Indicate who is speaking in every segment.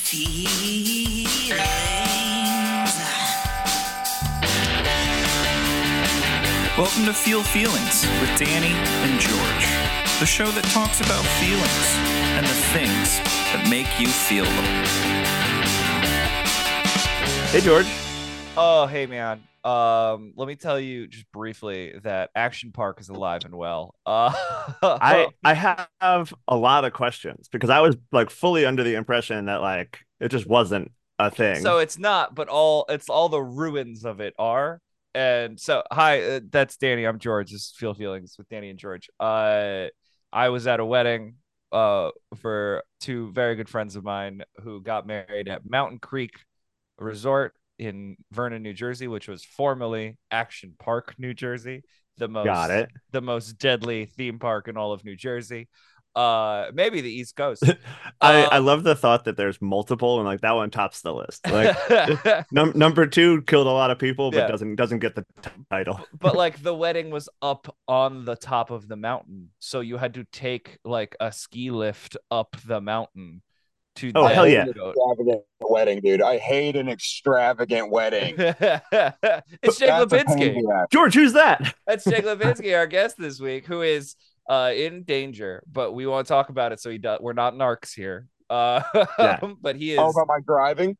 Speaker 1: feelings. Welcome to Feel Feelings with Danny and George, the show that talks about feelings and the things that make you feel them.
Speaker 2: Hey, George.
Speaker 3: Oh, hey, man. Let me tell you just briefly that Action Park is alive and well.
Speaker 2: I have a lot of questions because I was like fully under the impression that like it just wasn't a thing.
Speaker 3: So it's not, but it's all the ruins of it are. And so, hi, that's Danny. I'm George. This is Feel Feelings with Danny and George. I was at a wedding for two very good friends of mine who got married at Mountain Creek Resort in Vernon, New Jersey, which was formerly Action Park, New Jersey, the
Speaker 2: Got
Speaker 3: most
Speaker 2: it.
Speaker 3: the most deadly theme park in all of New Jersey. Maybe the East Coast.
Speaker 2: I love the thought that there's multiple and like that one tops the list. Like number two killed a lot of people, but
Speaker 3: Yeah.
Speaker 2: doesn't get the title.
Speaker 3: But like the wedding was up on the top of the mountain, so you had to take like a ski lift up the mountain to
Speaker 2: Oh,
Speaker 4: I
Speaker 2: hell
Speaker 4: hate
Speaker 2: yeah.
Speaker 4: an extravagant wedding, dude. I hate an extravagant wedding.
Speaker 3: It's Jake
Speaker 4: That's a pain
Speaker 3: Lipinski.
Speaker 4: in the ass.
Speaker 2: George, who's that?
Speaker 3: That's Jake Lipinski, our guest this week, who is in danger, but we won't talk about it. So we're not narcs here.
Speaker 2: Yeah.
Speaker 3: But he
Speaker 4: How
Speaker 3: is.
Speaker 4: about my driving?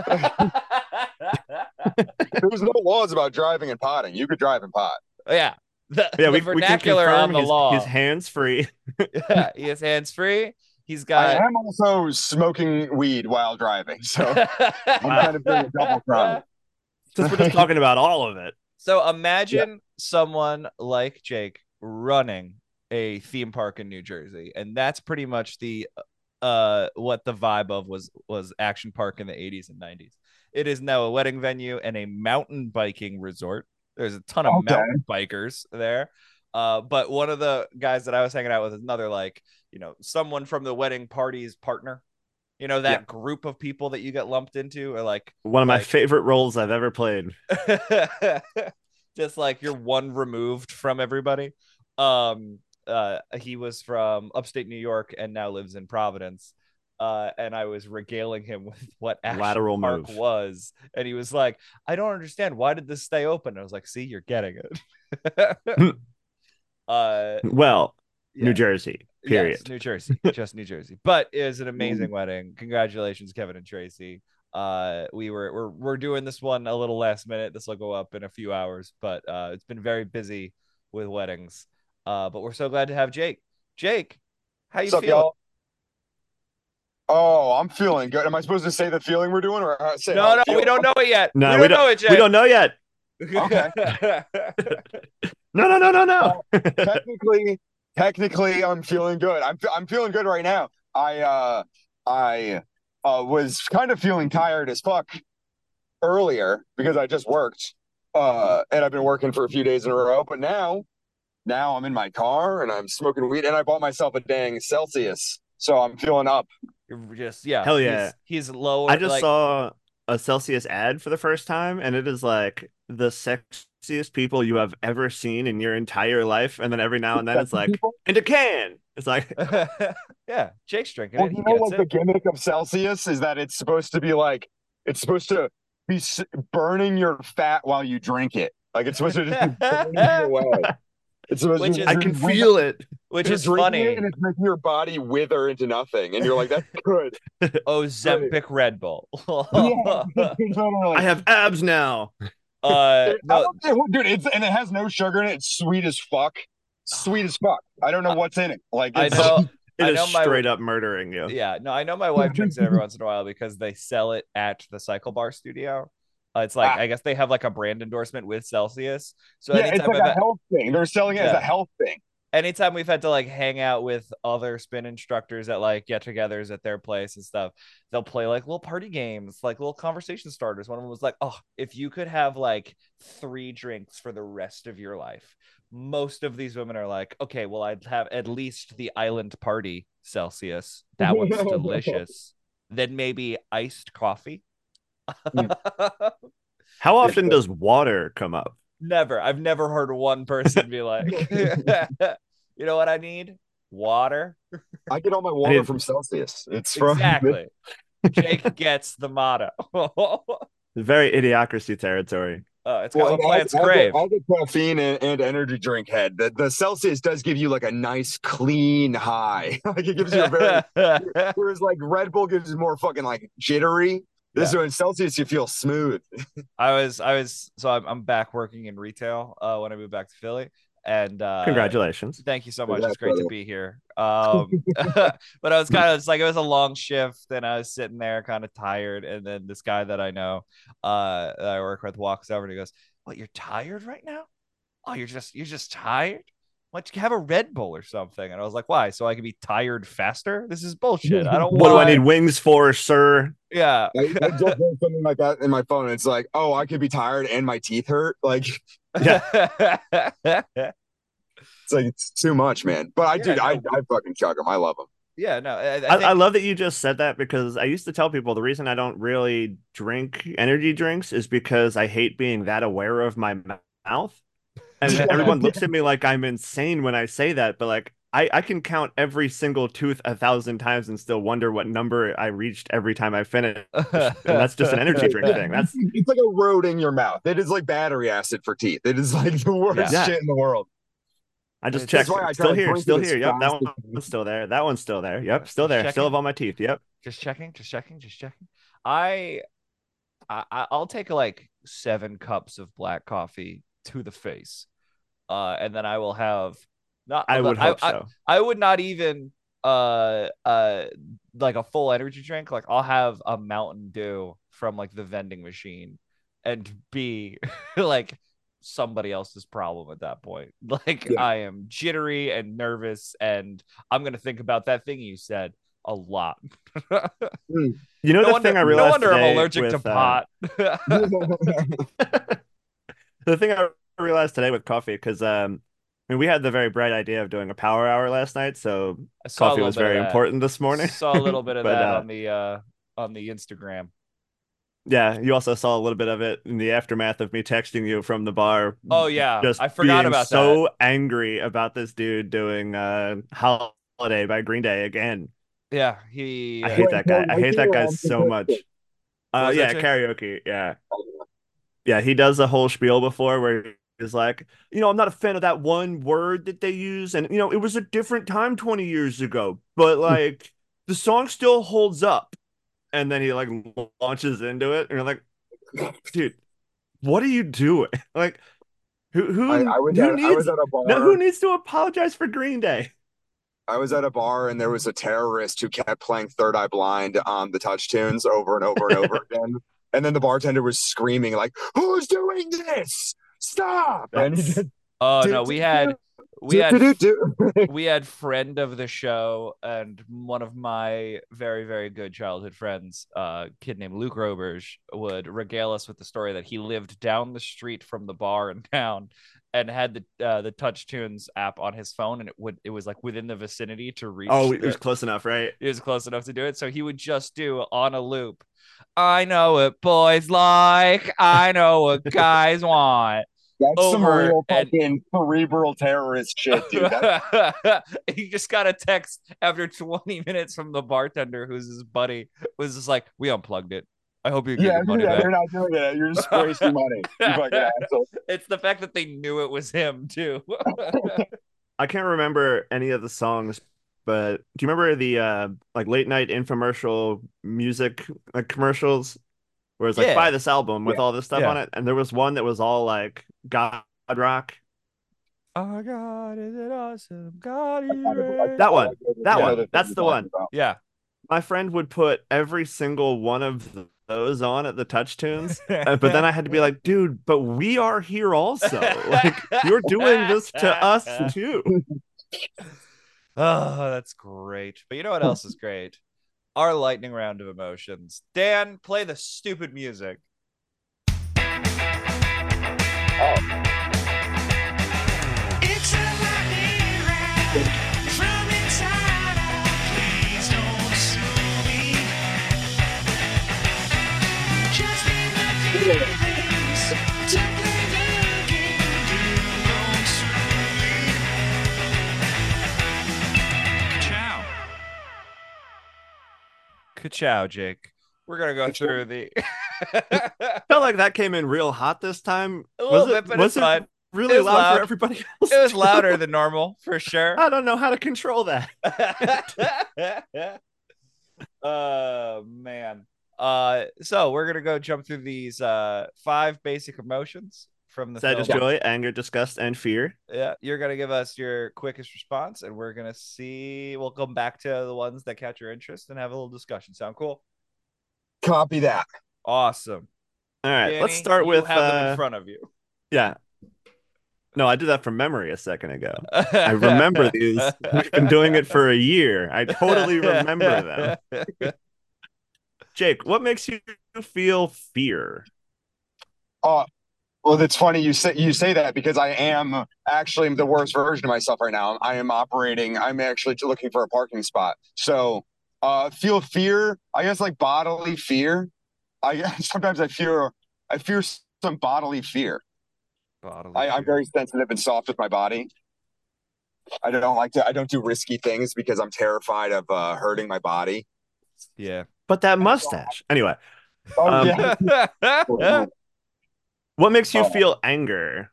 Speaker 4: There's no laws about driving and potting. You could drive and pot.
Speaker 3: Yeah.
Speaker 2: Yeah,
Speaker 3: the
Speaker 2: we can
Speaker 3: vernacular
Speaker 2: confirm
Speaker 3: on the
Speaker 2: his
Speaker 3: law.
Speaker 2: hands free.
Speaker 3: Yeah, he is hands free. He's
Speaker 4: I
Speaker 3: got.
Speaker 4: am also smoking weed while driving, so I'm kind of doing a double crime.
Speaker 2: Since we're just talking about all of it.
Speaker 3: So imagine someone like Jake running a theme park in New Jersey, and that's pretty much the what the vibe of was Action Park in the 80s and 90s. It is now a wedding venue and a mountain biking resort. There's a ton of
Speaker 4: Okay.
Speaker 3: mountain bikers there. But one of the guys that I was hanging out with is another, like, someone from the wedding party's partner. That group of people that you get lumped into, or like
Speaker 2: One of my favorite roles I've ever played.
Speaker 3: just like you're one removed from everybody. He was from upstate New York and now lives in Providence. And I was regaling him with what Action
Speaker 2: Lateral
Speaker 3: Park
Speaker 2: move.
Speaker 3: was, and he was like, "I don't understand. Why did this stay open?" I was like, "See, you're getting it."
Speaker 2: Well,
Speaker 3: Yeah.
Speaker 2: New Jersey. Period.
Speaker 3: Yes, New Jersey, just New Jersey. But it was an amazing wedding. Congratulations, Kevin and Tracy. We're doing this one a little last minute. This will go up in a few hours, but it's been very busy with weddings. But we're so glad to have Jake. Jake, how you
Speaker 4: What's up,
Speaker 3: feeling?
Speaker 4: y'all? Oh, I'm feeling good. Am I supposed to say the feeling we're doing, or say how
Speaker 3: No,
Speaker 4: I'm
Speaker 3: no, we
Speaker 4: feeling?
Speaker 3: don't know it yet.
Speaker 2: No,
Speaker 3: we don't know it, Jake.
Speaker 2: We don't know yet.
Speaker 4: Okay.
Speaker 2: No.
Speaker 4: Technically, I'm feeling good. I'm feeling good right now. I was kind of feeling tired as fuck earlier because I just worked, and I've been working for a few days in a row. But now I'm in my car and I'm smoking weed, and I bought myself a dang Celsius, so I'm feeling up.
Speaker 3: You're just, yeah.
Speaker 2: Hell yeah.
Speaker 3: He's lower.
Speaker 2: I just
Speaker 3: like,
Speaker 2: saw a Celsius ad for the first time, and it is like the sexiest people you have ever seen in your entire life. And then every now and then it's like, and a can. It's like,
Speaker 3: yeah, Jake's drinking
Speaker 4: Well,
Speaker 3: it. He
Speaker 4: you know,
Speaker 3: gets
Speaker 4: like the
Speaker 3: it.
Speaker 4: gimmick of Celsius is that it's supposed to be burning your fat while you drink it. Like it's supposed to just be burning you away. It's supposed
Speaker 3: Which
Speaker 4: to
Speaker 3: is-
Speaker 2: I can feel it.
Speaker 3: Which
Speaker 4: you're
Speaker 3: is
Speaker 4: drinking
Speaker 3: funny.
Speaker 4: it and it's making your body wither into nothing, and you're like, "That's good."
Speaker 3: Ozempic Red Bull.
Speaker 4: Yeah, totally.
Speaker 2: I have abs now.
Speaker 3: No,
Speaker 4: Dude, and it has no sugar in it. It's sweet as fuck. Sweet as fuck. I don't know what's in it. Like
Speaker 3: I
Speaker 4: it's,
Speaker 3: know.
Speaker 2: It
Speaker 3: I
Speaker 2: is
Speaker 3: know
Speaker 2: straight up murdering you.
Speaker 3: Yeah, no, I know my wife drinks it every once in a while because they sell it at the Cycle Bar Studio. It's like, I guess they have like a brand endorsement with Celsius. So
Speaker 4: yeah, it's
Speaker 3: anytime
Speaker 4: like a health thing. They're selling it as
Speaker 3: Yeah.
Speaker 4: a health thing.
Speaker 3: anytime we've had to like hang out with other spin instructors at like get-togethers at their place and stuff, they'll play like little party games, like little conversation starters. One of them was like, "Oh, if you could have like 3 drinks for the rest of your life." Most of these women are like, "Okay, well, I'd have at least the Island Party Celsius. That one's delicious. Then maybe iced coffee."
Speaker 2: How often does water come up?
Speaker 3: Never. I've never heard one person be like, "You know what I need? Water."
Speaker 4: I get all my water from Celsius. It's from
Speaker 3: Exactly. Jake gets the motto.
Speaker 2: Very idiocracy territory.
Speaker 3: It's got what plants crave.
Speaker 4: As a caffeine and energy drink head, the Celsius does give you like a nice clean high. Like it gives you a very whereas like Red Bull gives you more fucking like jittery. This one Celsius you feel smooth.
Speaker 3: I'm back working in retail when I moved back to Philly. And
Speaker 2: congratulations.
Speaker 3: Thank you so much. It's great to be here. But I was kind of, it's like it was a long shift and I was sitting there kind of tired. And then this guy that I know that I work with walks over and he goes, "What, you're tired right now? Oh, you're just tired? Why don't you have a Red Bull or something?" And I was like, "Why? So I can be tired faster? This is bullshit. I don't
Speaker 2: What do I need wings for, sir?"
Speaker 3: Yeah.
Speaker 4: I just wrote something like that in my phone. It's like, oh, I could be tired and my teeth hurt. Like,
Speaker 2: yeah.
Speaker 4: It's like it's too much, man. But I fucking chug them. I love them.
Speaker 3: Yeah, no,
Speaker 2: I love that you just said that because I used to tell people the reason I don't really drink energy drinks is because I hate being that aware of my mouth. And everyone looks at me like I'm insane when I say that, but like I can count every single tooth 1,000 times and still wonder what number I reached every time I finish. And that's just an energy drink thing.
Speaker 4: It's like a road in your mouth. It is like battery acid for teeth. It is like the worst shit in the world.
Speaker 2: I just checked. Still here. Yep, that one's still there. That one's still there. Yep, still there. Still have all my teeth. Yep.
Speaker 3: Just checking. I'll take like 7 cups of black coffee to the face, and then I will have not.
Speaker 2: I would hope so.
Speaker 3: I would not even like a full energy drink. Like I'll have a Mountain Dew from like the vending machine, and be like somebody else's problem at that point. Like I am jittery and nervous, and I'm gonna think about that thing you said a lot.
Speaker 2: You know, the thing I realized.
Speaker 3: No wonder I'm allergic to pot.
Speaker 2: The thing I realized today with coffee, because I mean, we had the very bright idea of doing a power hour last night, so coffee was very important this morning.
Speaker 3: Saw a little bit of that on the Instagram.
Speaker 2: Yeah, you also saw a little bit of it in the aftermath of me texting you from the bar.
Speaker 3: Oh yeah, I forgot about that.
Speaker 2: So angry about this dude doing "Holiday" by Green Day again.
Speaker 3: Yeah,
Speaker 2: I hate that guy. I hate that guy so much. Yeah, karaoke. Yeah, he does a whole spiel before where he's like, I'm not a fan of that one word that they use, and it was a different time 20 years ago, but like the song still holds up. And then he like launches into it, and you're like, dude, what are you doing? Like, who needs to apologize for Green Day?
Speaker 4: I was at a bar and there was a terrorist who kept playing Third Eye Blind on the touch tunes over and over and over again. And then the bartender was screaming like, "Who's doing this? Stop!" And he just,
Speaker 3: no, we had friend of the show and one of my very, very good childhood friends, a kid named Luke Roberge, would regale us with the story that he lived down the street from the bar in town and had the Touch Tunes app on his phone, and it was like within the vicinity to reach.
Speaker 2: Oh, it was close enough, right?
Speaker 3: It was close enough to do it. So he would just do on a loop, "I know what boys like. I know what guys want."
Speaker 4: That's some real fucking cerebral terrorist shit, dude.
Speaker 3: He just got a text after 20 minutes from the bartender, who's his buddy, was just like, "We unplugged it. I hope you get your money back."
Speaker 4: You're not doing it. You're just wasting money. You fucking asshole.
Speaker 3: It's the fact that they knew it was him too.
Speaker 2: I can't remember any of the songs, but do you remember the like late night infomercial music commercials? Where it's like, buy this album with all this stuff on it. And there was one that was all like God rock.
Speaker 3: Oh God, is it awesome? God,
Speaker 2: that one. That's the one.
Speaker 3: Yeah.
Speaker 2: My friend would put every single one of those on at the Touch Tunes. But then I had to be like, dude, but we are here also. Like, you're doing this to us too.
Speaker 3: Oh, that's great. But you know what else is great? Our lightning round of emotions. Dan, play the stupid music.
Speaker 5: It's a lightning round from inside out. Please don't sue me. Just be the feelings to play the game. Don't sue me. Ciao.
Speaker 3: Ka-chow, Jake. We're gonna go through the
Speaker 2: Felt like that came in real hot this time.
Speaker 3: a little bit, but it's fine.
Speaker 2: Really
Speaker 3: It was
Speaker 2: loud
Speaker 3: loud.
Speaker 2: for everybody else?
Speaker 3: It was louder than normal for sure.
Speaker 2: I don't know how to control that.
Speaker 3: Oh man. So we're gonna go jump through these 5 basic emotions from the
Speaker 2: Sadness,
Speaker 3: film.
Speaker 2: joy, anger, disgust, and fear.
Speaker 3: Yeah, you're gonna give us your quickest response, and we're gonna see. We'll come back to the ones that catch your interest and have a little discussion. Sound cool?
Speaker 4: Copy that.
Speaker 3: Awesome.
Speaker 2: All right,
Speaker 3: Danny,
Speaker 2: let's start
Speaker 3: you
Speaker 2: with
Speaker 3: have them in front of you.
Speaker 2: Yeah. No, I did that from memory a second ago. I remember these. We've been doing it for a year. I totally remember them. Jake, what makes you feel fear?
Speaker 4: Well, it's funny you say that because I am actually the worst version of myself right now. I'm actually looking for a parking spot. So, feel fear. I guess like bodily fear. Sometimes I fear some bodily fear. I'm very sensitive and soft with my body. I don't do risky things because I'm terrified of hurting my body.
Speaker 3: Yeah.
Speaker 2: But that mustache. Anyway,
Speaker 4: Oh yeah.
Speaker 2: what makes you feel anger?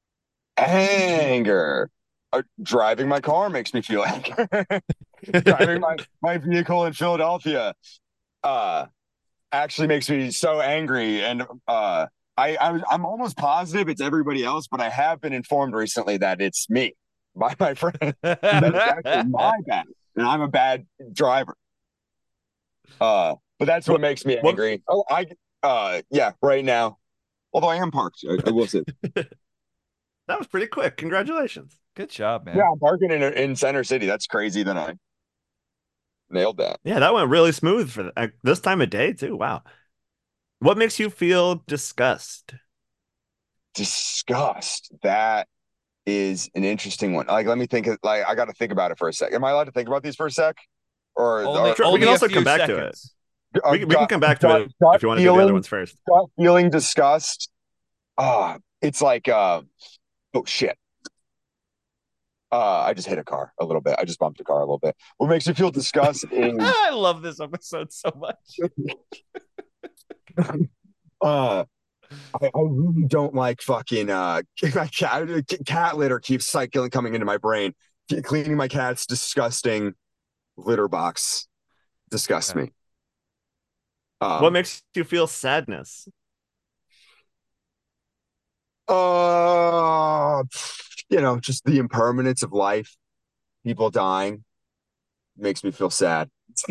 Speaker 4: Anger. Driving my car makes me feel anger. Driving my vehicle in Philadelphia actually makes me so angry. And I'm almost positive it's everybody else, but I have been informed recently that it's me by my friend. That it's actually my bad, and I'm a bad driver. But that's what makes me angry. Right now. Although I am parked, I will say.
Speaker 2: That was pretty quick. Congratulations.
Speaker 3: Good job, man.
Speaker 4: Yeah, I'm parking in Center City. That's crazy that I nailed that.
Speaker 2: Yeah, that went really smooth for this time of day too. Wow. What makes you feel disgust?
Speaker 4: Disgust. That is an interesting one. Like, let me think. Like, I got to think about it for a sec. Am I allowed to think about these for a sec?
Speaker 2: We can also come back to it. We can come back to it if you want to do the other ones first.
Speaker 4: Gut feeling disgust. It's like, oh shit. I just hit a car a little bit. I just bumped a car a little bit. What makes you feel disgust is
Speaker 3: I love this episode so much.
Speaker 4: I really don't like fucking cat litter keeps cycling coming into my brain. Cleaning my cat's disgusting litter box disgusts me.
Speaker 2: What makes you feel sadness?
Speaker 4: Just the impermanence of life, people dying makes me feel sad.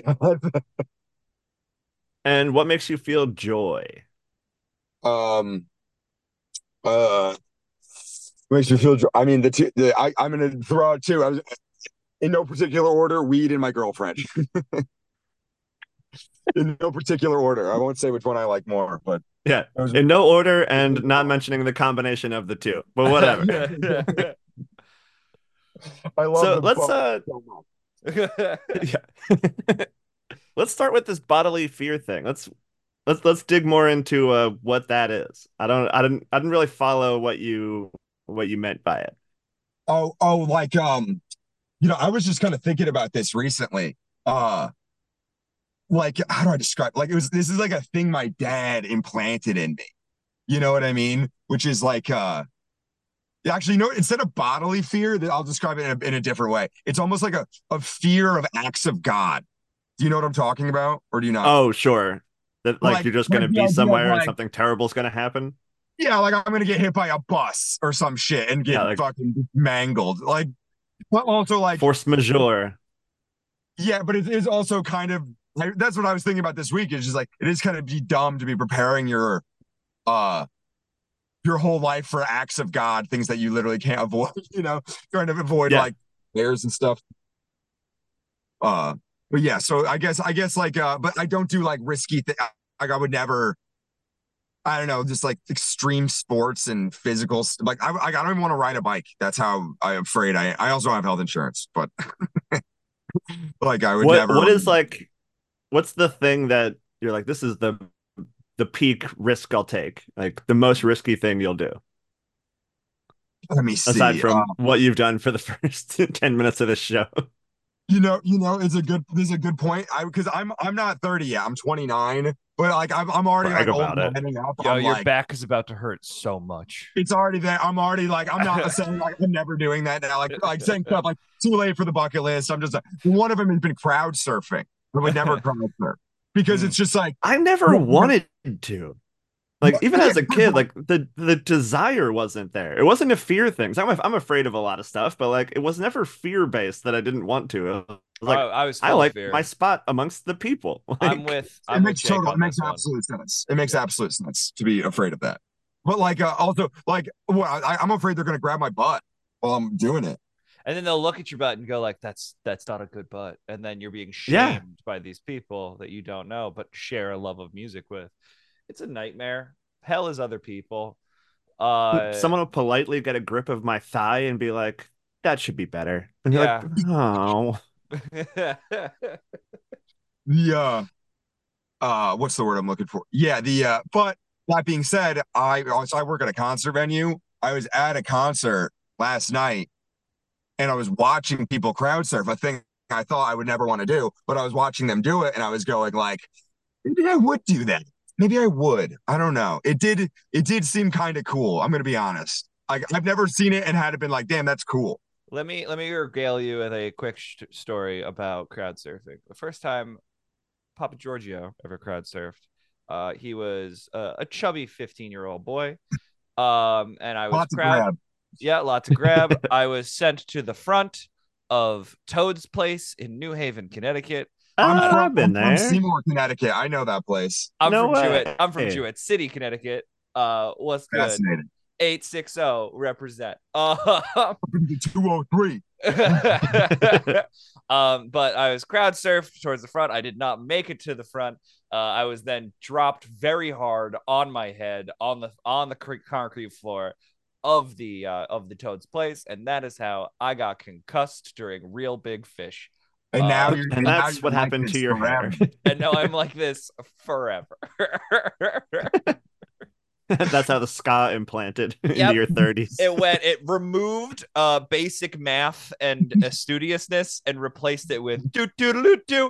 Speaker 2: And what makes you feel joy?
Speaker 4: Makes me feel joy. I mean, I'm gonna throw out two. I was in no particular order: weed and my girlfriend. In no particular order. I won't say which one I like more, but
Speaker 2: yeah, in no order, and not mentioning the combination of the two. But whatever.
Speaker 4: I love.
Speaker 2: So yeah. Let's start with this bodily fear thing. Let's dig more into what that is. I didn't really follow what you meant by it.
Speaker 4: Like I was just kind of thinking about this recently. Like, how do I describe? Like, this is like a thing my dad implanted in me. You know what I mean? Which is like, actually, instead of bodily fear, I'll describe it in a different way. It's almost like a fear of acts of God. Do you know what I'm talking about, or do you not?
Speaker 2: Oh, sure. That like you're just gonna be somewhere and something terrible is gonna happen.
Speaker 4: Yeah, like I'm gonna get hit by a bus or some shit and get fucking mangled. Like, but also like
Speaker 2: force majeure.
Speaker 4: Yeah, but it is also kind of that's what I was thinking about this week. It's just like it is kind of be dumb to be preparing your whole life for acts of God, things that you literally can't avoid. Trying to avoid like bears and stuff. But yeah, so I guess like but I don't do like risky things. Like I would never, I don't know, just like extreme sports and physical like I don't even want to ride a bike. That's how I'm afraid. I also have health insurance, but like I would never.
Speaker 2: What's the thing that you're like, this is the peak risk I'll take, like the most risky thing you'll do?
Speaker 4: Let me see.
Speaker 2: Aside from what you've done for the first 10 minutes of this show.
Speaker 4: This is a good point. Because I'm not 30 yet. I'm 29, but like I'm already
Speaker 2: Brag
Speaker 4: like
Speaker 2: about it.
Speaker 4: heading up.
Speaker 3: Yo,
Speaker 4: I'm
Speaker 3: your
Speaker 4: like,
Speaker 3: back is about to hurt so much.
Speaker 4: it's already there. I'm already like, I'm not saying like I'm never doing that now. Like saying stuff like too late for the bucket list. I'm just one of them has been crowd surfing. I would never crowd surf because it's just like
Speaker 2: I never wanted to. Like even as a kid, like the desire wasn't there. It wasn't a fear thing. So I'm afraid of a lot of stuff, but like it was never fear based that I didn't want to. It was like
Speaker 3: I was
Speaker 2: I
Speaker 3: full of
Speaker 2: like
Speaker 3: fear.
Speaker 2: my spot amongst the people.
Speaker 3: I'm
Speaker 2: Like,
Speaker 3: with
Speaker 4: it makes
Speaker 3: Jake on
Speaker 4: it makes
Speaker 3: this one.
Speaker 4: absolute sense. It makes absolute sense to be afraid of that. But like also like I'm afraid they're gonna grab my butt while I'm doing it.
Speaker 3: And then they'll look at your butt and go like, that's not a good butt. And then you're being
Speaker 2: Yeah.
Speaker 3: shamed by these people that you don't know, but share a love of music with. It's a nightmare. Hell is other people.
Speaker 2: someone will politely get a grip of my thigh and be like, "That should be better." And you're like, "Oh,
Speaker 4: The what's the word I'm looking for? Yeah, but that being said, I work at a concert venue. I was at a concert last night and I was watching people crowd surf, a thing I thought I would never want to do, but I was watching them do it and I was going like, maybe I would do that. Maybe I would. I don't know. It did seem kind of cool. I'm gonna be honest. I've never seen it and had it been like, damn, that's cool.
Speaker 3: Let me regale you with a quick story about crowd surfing. The first time Papa Giorgio ever crowd surfed, he was a chubby 15-year-old boy. And I was
Speaker 4: Lots to grab.
Speaker 3: Yeah, lot to grab. I was sent to the front of Toad's Place in New Haven, Connecticut.
Speaker 2: I've been
Speaker 4: I'm from
Speaker 2: there."
Speaker 4: Seymour, Connecticut. I know that place.
Speaker 3: I'm
Speaker 2: No
Speaker 3: from
Speaker 2: way.
Speaker 3: Jewett. I'm from Jewett City, Connecticut. What's good?
Speaker 4: Fascinating.
Speaker 3: 860 represent.
Speaker 4: 203.
Speaker 3: But I was crowd surfed towards the front. I did not make it to the front. I was then dropped very hard on my head on the concrete floor of the Toad's Place, and that is how I got concussed during Real Big Fish.
Speaker 4: And now
Speaker 2: And that's what happened to your hair.
Speaker 3: And now I'm like this forever.
Speaker 2: That's how the ska implanted
Speaker 3: Yep.
Speaker 2: into your 30s.
Speaker 3: It removed basic math and studiousness and replaced it with do do do do.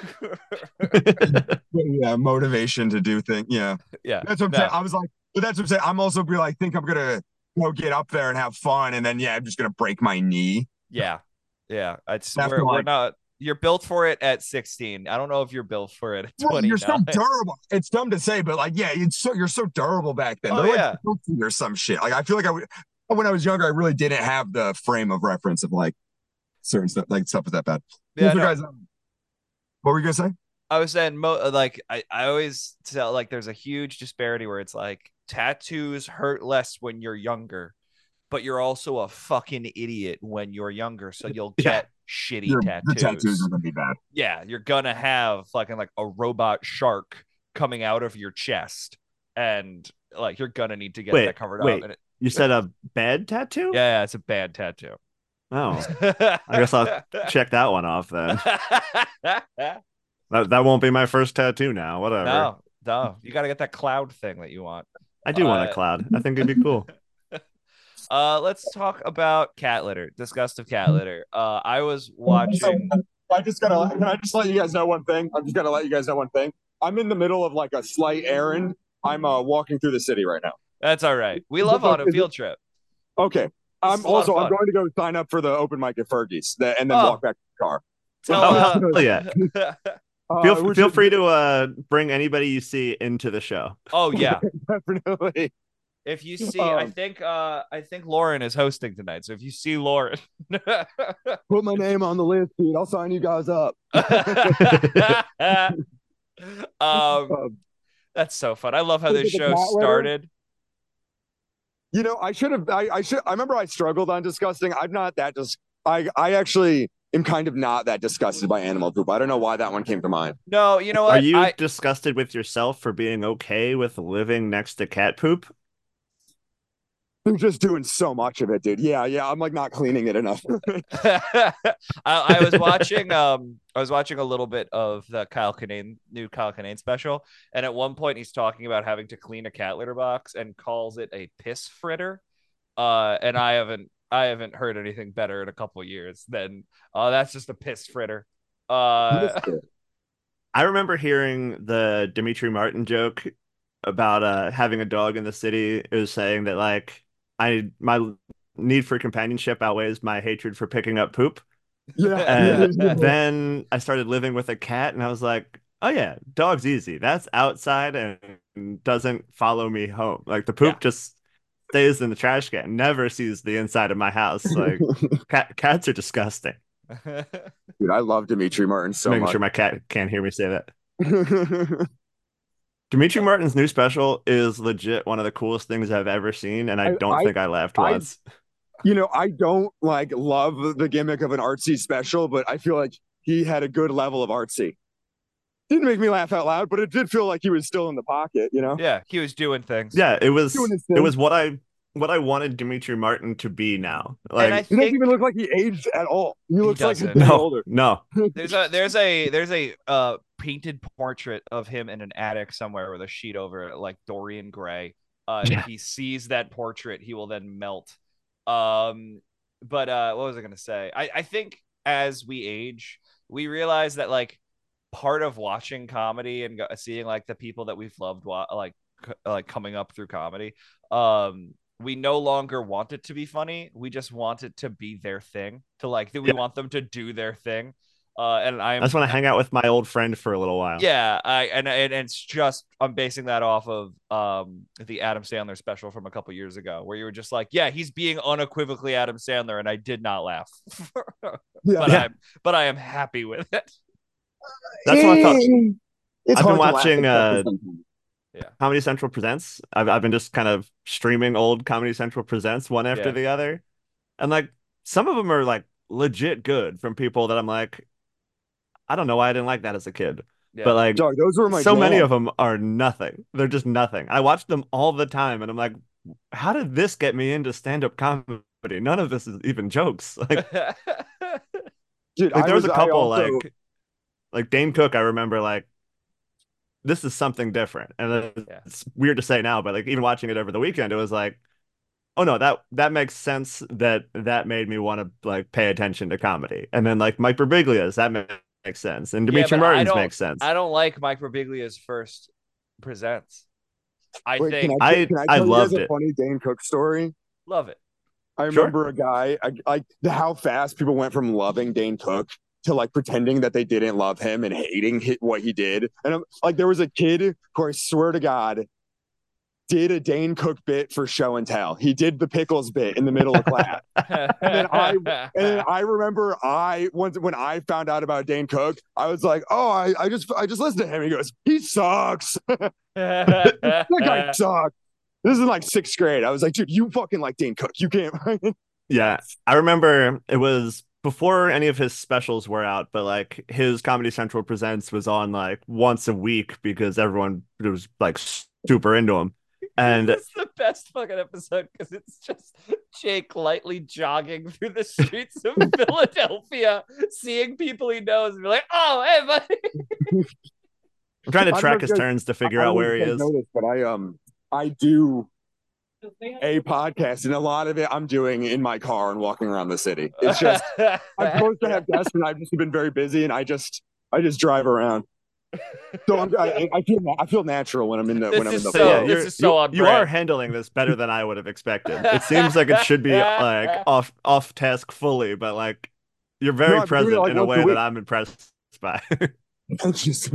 Speaker 4: Yeah, motivation to do things. Yeah. That's what I'm saying. I was like, but that's what I'm saying. I'm also be like, think I'm gonna go get up there and have fun, and then I'm just gonna break my knee.
Speaker 3: Yeah. We're not. You're built for it at 16. I don't know if you're built for it at 29.
Speaker 4: You're so durable. It's dumb to say, but like, yeah, you're so durable back then.
Speaker 3: Oh, yeah.
Speaker 4: Or some shit. Like, I feel like when I was younger, I really didn't have the frame of reference of like certain stuff, like stuff was that bad.
Speaker 3: Yeah, no.
Speaker 4: Guys, what were you gonna say?
Speaker 3: I was saying, like, I always tell, like, there's a huge disparity where it's like tattoos hurt less when you're younger, but you're also a fucking idiot when you're younger, so you'll get shitty tattoos.
Speaker 4: The tattoos are gonna be bad.
Speaker 3: Yeah, you're gonna have fucking like a robot shark coming out of your chest, and like you're gonna need to get that covered up. And
Speaker 2: you said a bad tattoo?
Speaker 3: Yeah, it's a bad tattoo.
Speaker 2: Oh, I guess I'll check that one off then. That won't be my first tattoo now. Whatever.
Speaker 3: No, you got to get that cloud thing that you want.
Speaker 2: I do want a cloud. I think it'd be cool.
Speaker 3: Let's talk about cat litter. Disgust of cat litter. I was watching.
Speaker 4: Can I just let you guys know one thing? I'm just gonna let you guys know one thing. I'm in the middle of like a slight errand. I'm walking through the city right now.
Speaker 3: That's all right. We love on a field trip.
Speaker 4: Okay. I'm going to go sign up for the open mic at Fergie's and then walk back to the car.
Speaker 2: Hell yeah. Feel free to bring anybody you see into the show.
Speaker 3: Oh yeah,
Speaker 4: definitely.
Speaker 3: If you see, I think Lauren is hosting tonight. So if you see Lauren,
Speaker 4: put my name on the list, dude. I'll sign you guys up.
Speaker 3: That's so fun. I love how this show started.
Speaker 4: You know, I remember I struggled on disgusting. I'm not that I actually am kind of not that disgusted by animal poop. I don't know why that one came to mind.
Speaker 3: No, you know what?
Speaker 2: Are you disgusted with yourself for being okay with living next to cat poop?
Speaker 4: I'm just doing so much of it, dude. Yeah. I'm like not cleaning it enough.
Speaker 3: I was watching a little bit of the new Kyle Kinane special, and at one point he's talking about having to clean a cat litter box and calls it a piss fritter. And I I haven't heard anything better in a couple of years than that's just a piss fritter.
Speaker 2: I remember hearing the Dimitri Martin joke about having a dog in the city. It was saying that like my need for companionship outweighs my hatred for picking up poop.
Speaker 4: Yeah.
Speaker 2: And then I started living with a cat, and I was like, oh yeah, dog's easy. That's outside and doesn't follow me home. Like the poop just stays in the trash can, never sees the inside of my house. Like cats are disgusting.
Speaker 4: Dude, I love Dimitri Martin so
Speaker 2: Making
Speaker 4: much.
Speaker 2: sure my cat can't hear me say that. Dimitri Martin's new special is legit one of the coolest things I've ever seen, and I don't think I laughed once.
Speaker 4: I don't like love the gimmick of an artsy special, but I feel like he had a good level of artsy. Didn't make me laugh out loud, but it did feel like he was still in the pocket, you know?
Speaker 3: Yeah, he was doing things.
Speaker 2: Yeah, it was what I wanted Dimitri Martin to be now. Like,
Speaker 3: and I
Speaker 4: he doesn't even look like he aged at all. He looks like he's older.
Speaker 2: No.
Speaker 3: There's a painted portrait of him in an attic somewhere with a sheet over it, like Dorian Gray. If he sees that portrait, he will then melt. But what was I gonna say? I think as we age, we realize that like part of watching comedy and seeing like the people that we've loved like coming up through comedy, we no longer want it to be funny. We just want it to be their thing. To like, we want them to do their thing. And I just want
Speaker 2: to hang out with my old friend for a little while.
Speaker 3: Yeah, and it's just I'm basing that off of the Adam Sandler special from a couple years ago, where you were just like, yeah, he's being unequivocally Adam Sandler, and I did not laugh. But I am happy with it.
Speaker 2: That's what I thought. I've been watching Comedy Central Presents. I've been just kind of streaming old Comedy Central Presents one after the other, and like some of them are like legit good from people that I'm like, I don't know why I didn't like that as a kid. But like,
Speaker 4: Dog, those were my
Speaker 2: many of them are nothing. They're just nothing. I watch them all the time, and I'm like, how did this get me into stand-up comedy? None of this is even jokes. Like,
Speaker 4: dude,
Speaker 2: like there was a couple like Dane Cook. I remember like, this is something different, and it's weird to say now, but like even watching it over the weekend, it was like, oh no, that makes sense. That made me want to like pay attention to comedy. And then like Mike Birbiglia's, that makes sense, and Dimitri Martin's makes sense.
Speaker 3: I don't like Mike Birbiglia's first presents. I think
Speaker 2: I loved it.
Speaker 4: A funny Dane Cook story.
Speaker 3: Love it.
Speaker 4: I remember a guy like how fast people went from loving Dane Cook to like pretending that they didn't love him and hating what he did. And like there was a kid who I swear to God did a Dane Cook bit for show and tell. He did the pickles bit in the middle of class. and then I remember when I found out about Dane Cook, I was like, oh, I just listened to him. He goes, he sucks. That guy sucks. This is like sixth grade. I was like, dude, you fucking like Dane Cook. You can't.
Speaker 2: Yeah. I remember it was before any of his specials were out, but like his Comedy Central Presents was on like once a week because everyone was like super into him. And
Speaker 3: it's the best fucking episode because it's just Jake lightly jogging through the streets of Philadelphia, seeing people he knows, and be like, "Oh, hey, buddy."
Speaker 2: I'm trying to track his turns to figure out where he is.
Speaker 4: But I do a podcast, and a lot of it I'm doing in my car and walking around the city. It's just I'm supposed to have guests, and I've just been very busy, and I just drive around. So I feel natural when I'm in the
Speaker 3: this is so
Speaker 2: you are handling this better than I would have expected. It seems like it should be like off task fully, but like you're very present like in a way that I'm impressed by.
Speaker 4: Just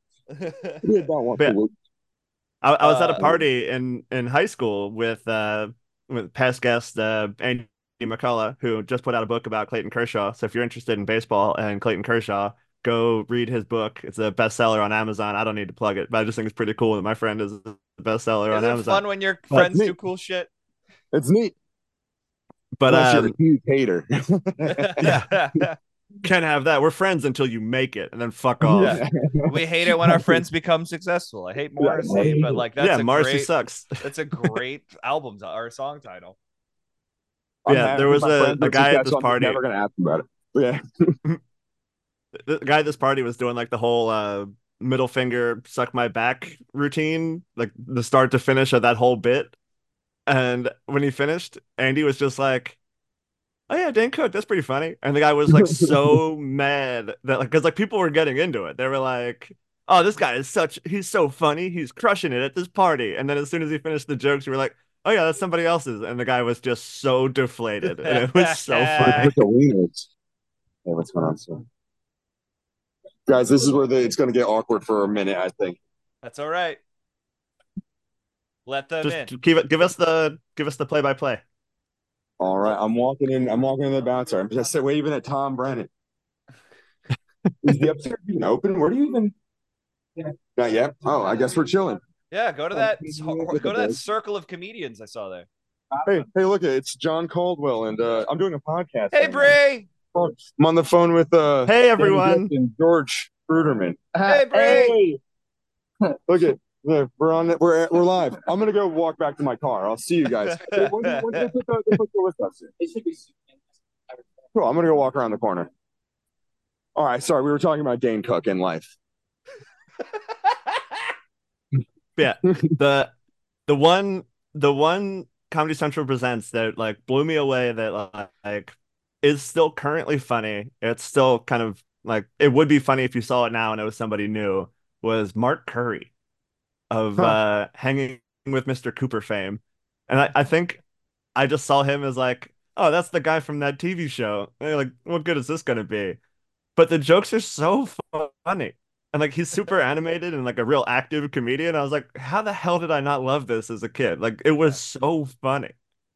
Speaker 2: I was at a party in high school with past guest Andy McCullough, who just put out a book about Clayton Kershaw. So if you're interested in baseball and Clayton Kershaw, go read his book. It's a bestseller on Amazon. I don't need to plug it, but I just think it's pretty cool that my friend is a bestseller on Amazon.
Speaker 3: It's fun when your friends do cool shit.
Speaker 4: It's neat.
Speaker 2: But
Speaker 4: you're a huge hater.
Speaker 2: Yeah. Can't have that. We're friends until you make it, and then fuck off.
Speaker 3: Yeah. We hate it when our friends become successful. I hate Morrissey, but like that's
Speaker 2: Morrissey sucks.
Speaker 3: That's a great album or song title.
Speaker 2: Yeah, there was a guy at this party.
Speaker 4: I'm never gonna ask him about it. Yeah.
Speaker 2: The guy at this party was doing like the whole middle finger suck my back routine, like the start to finish of that whole bit. And when he finished, Andy was just like, oh yeah, Dane Cook, that's pretty funny. And the guy was like so mad that like, because like people were getting into it. They were like, oh, this guy is he's so funny. He's crushing it at this party. And then as soon as he finished the jokes, you were like, oh yeah, that's somebody else's. And the guy was just so deflated. And it was so funny.
Speaker 4: With the wieners. Hey, what's going on, sir? Guys, this is where it's going to get awkward for a minute, I think.
Speaker 3: That's all right. Let them in.
Speaker 2: Just give us the play-by-play.
Speaker 4: All right, I'm walking in the bouncer. I'm just waving at Tom Brennan. Is the upstairs even open? Where do you even? Not yet. Oh, I guess we're chilling.
Speaker 3: Yeah, go to that circle of comedians I saw there.
Speaker 4: Hey, look, it's John Caldwell, and I'm doing a podcast.
Speaker 3: Hey, Bree.
Speaker 4: I'm on the phone with
Speaker 2: hey everyone,
Speaker 4: and George Bruderman.
Speaker 3: Hey, Bree.
Speaker 4: Look at we're live. I'm gonna go walk back to my car. I'll see you guys. When do they put the list up soon? It should be soon. Cool. I'm gonna go walk around the corner. All right. Sorry, we were talking about Dane Cook in life.
Speaker 2: Yeah, the one Comedy Central presents that like blew me away that like is still currently funny. It's still kind of like it would be funny if you saw it now and it was somebody new. Was Mark Curry of Hanging with Mr. Cooper fame, and I think I just saw him as like, oh, that's the guy from that TV show. And like, what good is this gonna be? But the jokes are so funny. And like he's super animated and like a real active comedian. I was like, how the hell did I not love this as a kid? Like it was so funny.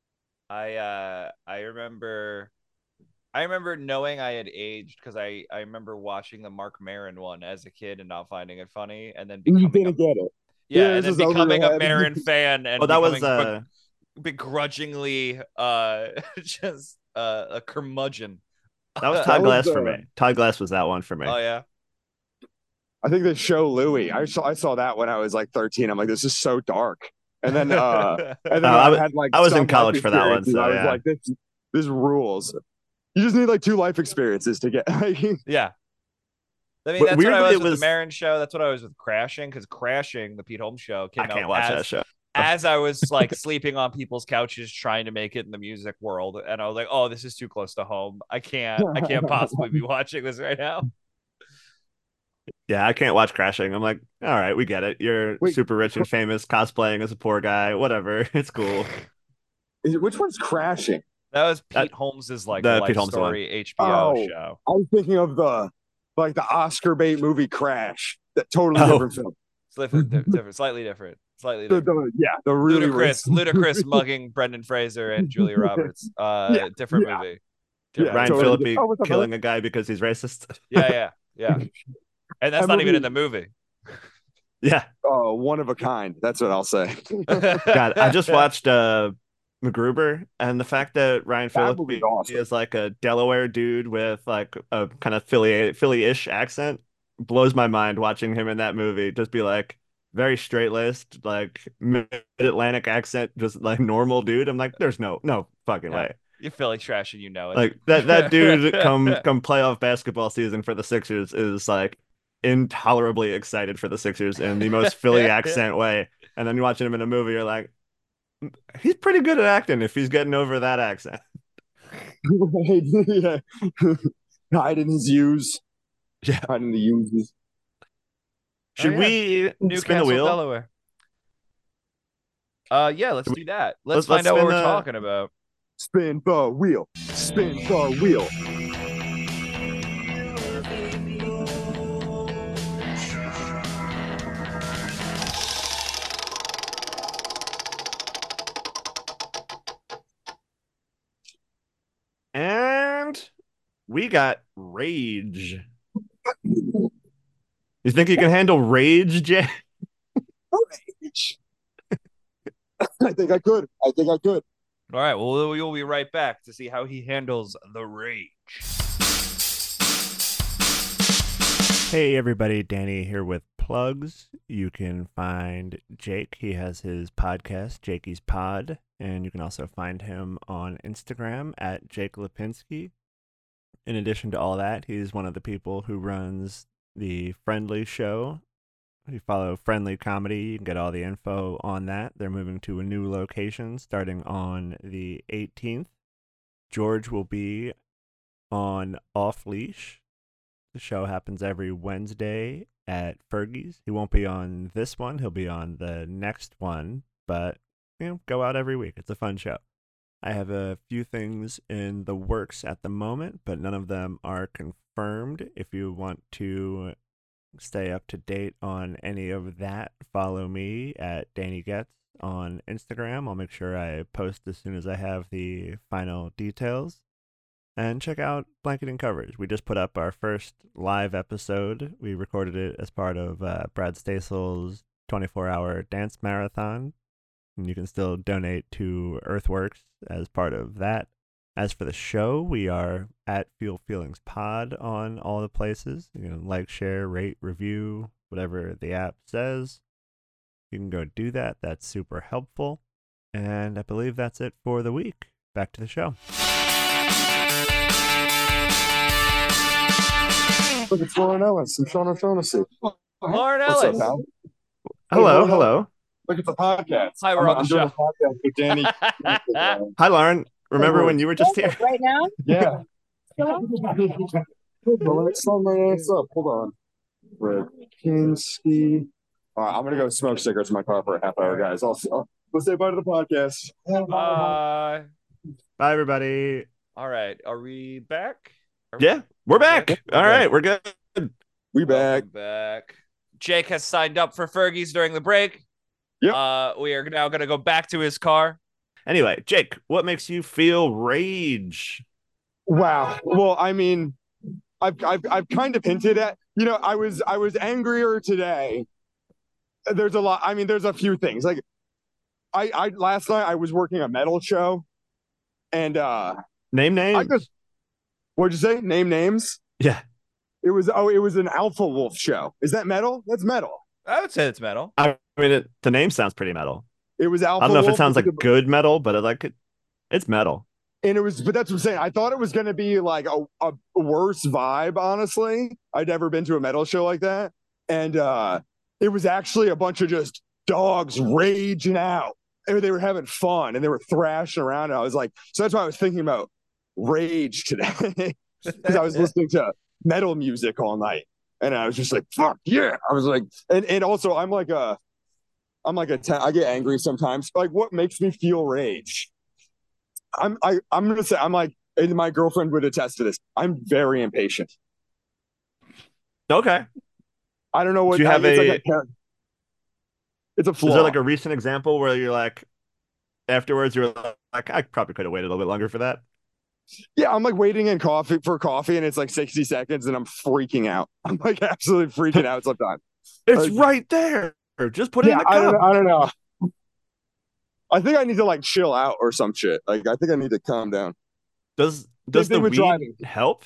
Speaker 3: I remember knowing I had aged because I remember watching the Mark Maron one as a kid and not finding it funny, and then
Speaker 4: You didn't get it.
Speaker 3: Yeah, and then becoming a Maron fan and
Speaker 2: that was
Speaker 3: begrudgingly just a curmudgeon.
Speaker 2: That was Todd Glass for me. Todd Glass was that one for me.
Speaker 3: Oh yeah.
Speaker 4: I think the show Louie. I saw that when I was like 13. I'm like, this is so dark. And then I
Speaker 2: was in college for that one, so
Speaker 4: I was like, this rules. You just need like 2 life experiences to get.
Speaker 3: Yeah. I mean, that's what I was with the Maron show. That's what I was with Crashing, because Crashing, the Pete Holmes show, came out.
Speaker 2: I can't watch that show.
Speaker 3: As I was like sleeping on people's couches trying to make it in the music world, and I was like, "Oh, this is too close to home. I can't possibly be watching this right now."
Speaker 2: Yeah, I can't watch Crashing. I'm like, all right, we get it. You're super rich and famous, cosplaying as a poor guy. Whatever, it's cool.
Speaker 4: Which one's Crashing?
Speaker 3: That was Pete Holmes's like
Speaker 2: the
Speaker 3: life
Speaker 2: Pete Holmes
Speaker 3: story HBO show.
Speaker 4: I was thinking of the Oscar bait movie Crash. That totally different film.
Speaker 3: Slightly different.
Speaker 4: The really
Speaker 3: ludicrous mugging Brendan Fraser and Julia Roberts. Different movie.
Speaker 2: Ryan Phillippe killing a guy because he's racist.
Speaker 3: Yeah. And that's not even in the movie.
Speaker 2: Yeah.
Speaker 4: Oh, one of a kind. That's what I'll say.
Speaker 2: God, I just watched MacGruber, and the fact that Ryan Phillippe is like a Delaware dude with like a kind of Philly-ish accent blows my mind watching him in that movie. Just be like very straight-laced, like mid-Atlantic accent, just like normal dude. I'm like, there's no fucking way.
Speaker 3: You're Philly trash and you know it.
Speaker 2: Like that dude come playoff basketball season for the Sixers is like intolerably excited for the Sixers in the most Philly accent way. And then you're watching him in a movie, you're like, he's pretty good at acting if he's getting over that accent.
Speaker 4: Yeah. Hiding his U's.
Speaker 2: Yeah.
Speaker 4: Hiding the U's.
Speaker 2: Should we spin the wheel?
Speaker 3: Delaware. Yeah, let's do that. Let's find out what we're talking about.
Speaker 4: Spin the wheel. Spin the wheel.
Speaker 2: And we got rage. You think you can handle rage, Jay?
Speaker 4: Rage. I think I could.
Speaker 3: All right, well, we'll be right back to see how he handles the rage.
Speaker 2: Hey, everybody. Danny here with plugs. You can find Jake. He has his podcast, Jakey's Pod, and you can also find him on Instagram at Jake Lipinski. In addition to all that, he's one of the people who runs the Friendly Show. If you follow Friendly Comedy, you can get all the info on that. They're moving to a new location starting on the 18th. George will be on Off Leash. The show happens every Wednesday at Fergie's. He won't be on this one. He'll be on the next one, but go out every week. It's a fun show. I have a few things in the works at the moment, but none of them are confirmed. If you want to stay up to date on any of that, follow me at Danny Getz on Instagram. I'll make sure I post as soon as I have the final details. And check out Blanketing Coverage. We just put up our first live episode. We recorded it as part of Brad Stasel's 24-hour dance marathon. And you can still donate to Earthworks as part of that. As for the show, we are at Fuel Feelings Pod on all the places. You can like, share, rate, review, whatever the app says. You can go do that. That's super helpful. And I believe that's it for the week. Back to the show.
Speaker 4: Look, it's Lauren Ellis and Sean O'Shaughnessy.
Speaker 3: Lauren
Speaker 4: What's
Speaker 3: Ellis.
Speaker 4: up, Al?
Speaker 2: Hello, hello.
Speaker 4: Look, it's a podcast.
Speaker 3: Hi, we're on the
Speaker 4: I'm doing
Speaker 3: show.
Speaker 4: a podcast with Danny.
Speaker 2: Hi, Lauren. Remember when you were just here?
Speaker 6: Right now?
Speaker 4: Yeah. Well, let's sum my ass up. Hold on. Kinski. All right, I'm gonna go smoke cigarettes in my car for a half hour, guys. I'll say bye to the podcast.
Speaker 3: Bye.
Speaker 2: Bye, everybody.
Speaker 3: All right. Are we back?
Speaker 2: Yeah, we're back. All right, we're good.
Speaker 4: We back.
Speaker 3: Welcome back. Jake has signed up for Fergie's during the break.
Speaker 4: Yep.
Speaker 3: We are now going to go back to his car.
Speaker 2: Anyway, Jake, what makes you feel rage?
Speaker 4: Wow. Well, I mean, I've kind of hinted at. I was angrier today. There's a lot. I mean, there's a few things. Like, I last night I was working a metal show, and
Speaker 2: Name names.
Speaker 4: What'd you say? Name names.
Speaker 2: Yeah.
Speaker 4: It was an Alpha Wolf show. Is that metal? That's metal.
Speaker 3: I would say it's metal.
Speaker 2: I mean, the name sounds pretty metal.
Speaker 4: It was Alpha
Speaker 2: I don't know
Speaker 4: Wolf.
Speaker 2: if it sounds like good metal, but it's metal.
Speaker 4: And but that's what I'm saying. I thought it was going to be like a worse vibe, honestly. I'd never been to a metal show like that. And it was actually a bunch of just dogs raging out. And they were having fun and they were thrashing around. And I was like, so that's why I was thinking about rage today. Because I was listening to metal music all night. And I was just like, fuck yeah. I was like, and also I get angry sometimes. Like, what makes me feel rage? I'm gonna say, I'm like, and my girlfriend would attest to this. I'm very impatient.
Speaker 2: Okay.
Speaker 4: I don't know what
Speaker 2: Do you have
Speaker 4: it's a flaw.
Speaker 2: Is there like a recent example where you're like, afterwards you're like, I probably could have waited a little bit longer for that?
Speaker 4: Yeah, I'm like waiting in for coffee, and it's like 60 seconds, and I'm freaking out. I'm like absolutely freaking out sometimes.
Speaker 2: It's right there. Just put it in the cup.
Speaker 4: I don't know. I think I need to like chill out or some shit. Like, I think I need to calm down.
Speaker 2: Does the weed
Speaker 4: driving.
Speaker 2: help?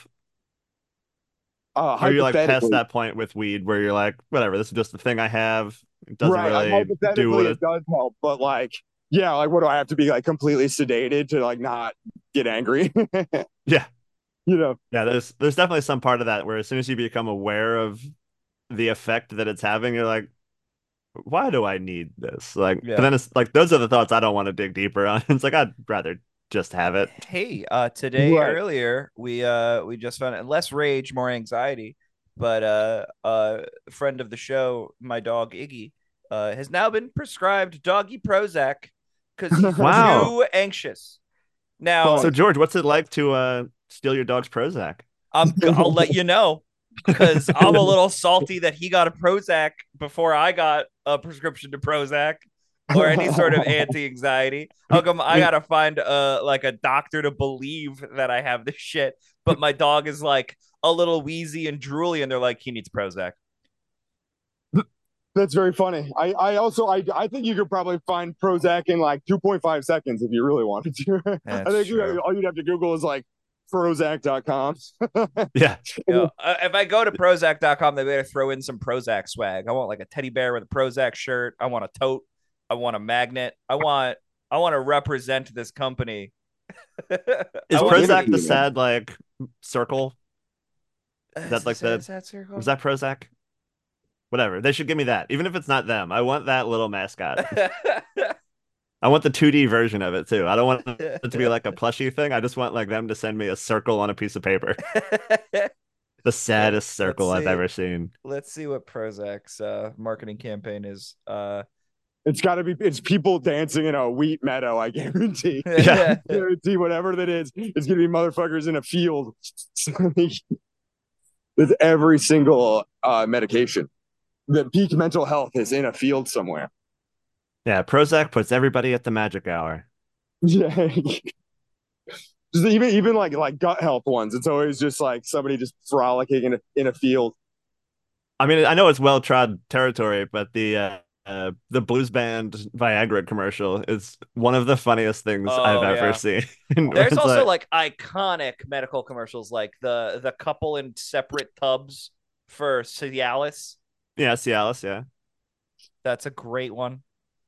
Speaker 2: Or are you like past that point with weed where you're like, whatever, this is just the thing I have. It doesn't really do what
Speaker 4: it does help, but like, yeah, like, what do I have to be like completely sedated to like not get angry?
Speaker 2: Yeah.
Speaker 4: Yeah,
Speaker 2: there's definitely some part of that where as soon as you become aware of the effect that it's having, you're like, why do I need this? Like, But then it's like, those are the thoughts I don't want to dig deeper on. It's like, I'd rather just have it.
Speaker 3: Hey, today earlier we just found out less rage, more anxiety. But a friend of the show, my dog Iggy, has now been prescribed doggy Prozac because he's too anxious. Now,
Speaker 2: so George, what's it like to steal your dog's Prozac?
Speaker 3: I'll let you know, because I'm a little salty that he got a Prozac before I got a prescription to Prozac or any sort of anti-anxiety. How come I gotta find like a doctor to believe that I have this shit, but my dog is like a little wheezy and drooly, and they're like, he needs Prozac.
Speaker 4: That's very funny. I think you could probably find Prozac in like 2.5 seconds if you really wanted to. I think all you'd have to Google is like Prozac.com.
Speaker 2: Yeah.
Speaker 3: If I go to Prozac.com, they better throw in some Prozac swag. I want like a teddy bear with a Prozac shirt. I want a tote. I want a magnet. I want to represent this company.
Speaker 2: Is Prozac the sad like circle? That's like the
Speaker 3: sad circle.
Speaker 2: Was that Prozac? Whatever. They should give me that. Even if it's not them. I want that little mascot. I want the 2D version of it too. I don't want it to be like a plushy thing. I just want like them to send me a circle on a piece of paper. The saddest circle I've ever seen.
Speaker 3: Let's see what Prozac's marketing campaign is.
Speaker 4: It's got to be. It's people dancing in a wheat meadow. I guarantee.
Speaker 2: Yeah.
Speaker 4: I guarantee whatever that is, it's gonna be motherfuckers in a field. With every single medication. The peak mental health is in a field somewhere.
Speaker 2: Yeah, Prozac puts everybody at the magic hour.
Speaker 4: Yeah. Just even like gut health ones. It's always just like somebody just frolicking in a field.
Speaker 2: I mean, I know it's well-trod territory, but the blues band Viagra commercial is one of the funniest things I've ever seen.
Speaker 3: There's also like iconic medical commercials, like the couple in separate tubs for Cialis.
Speaker 2: Yeah, Cialis, yeah.
Speaker 3: That's a great one.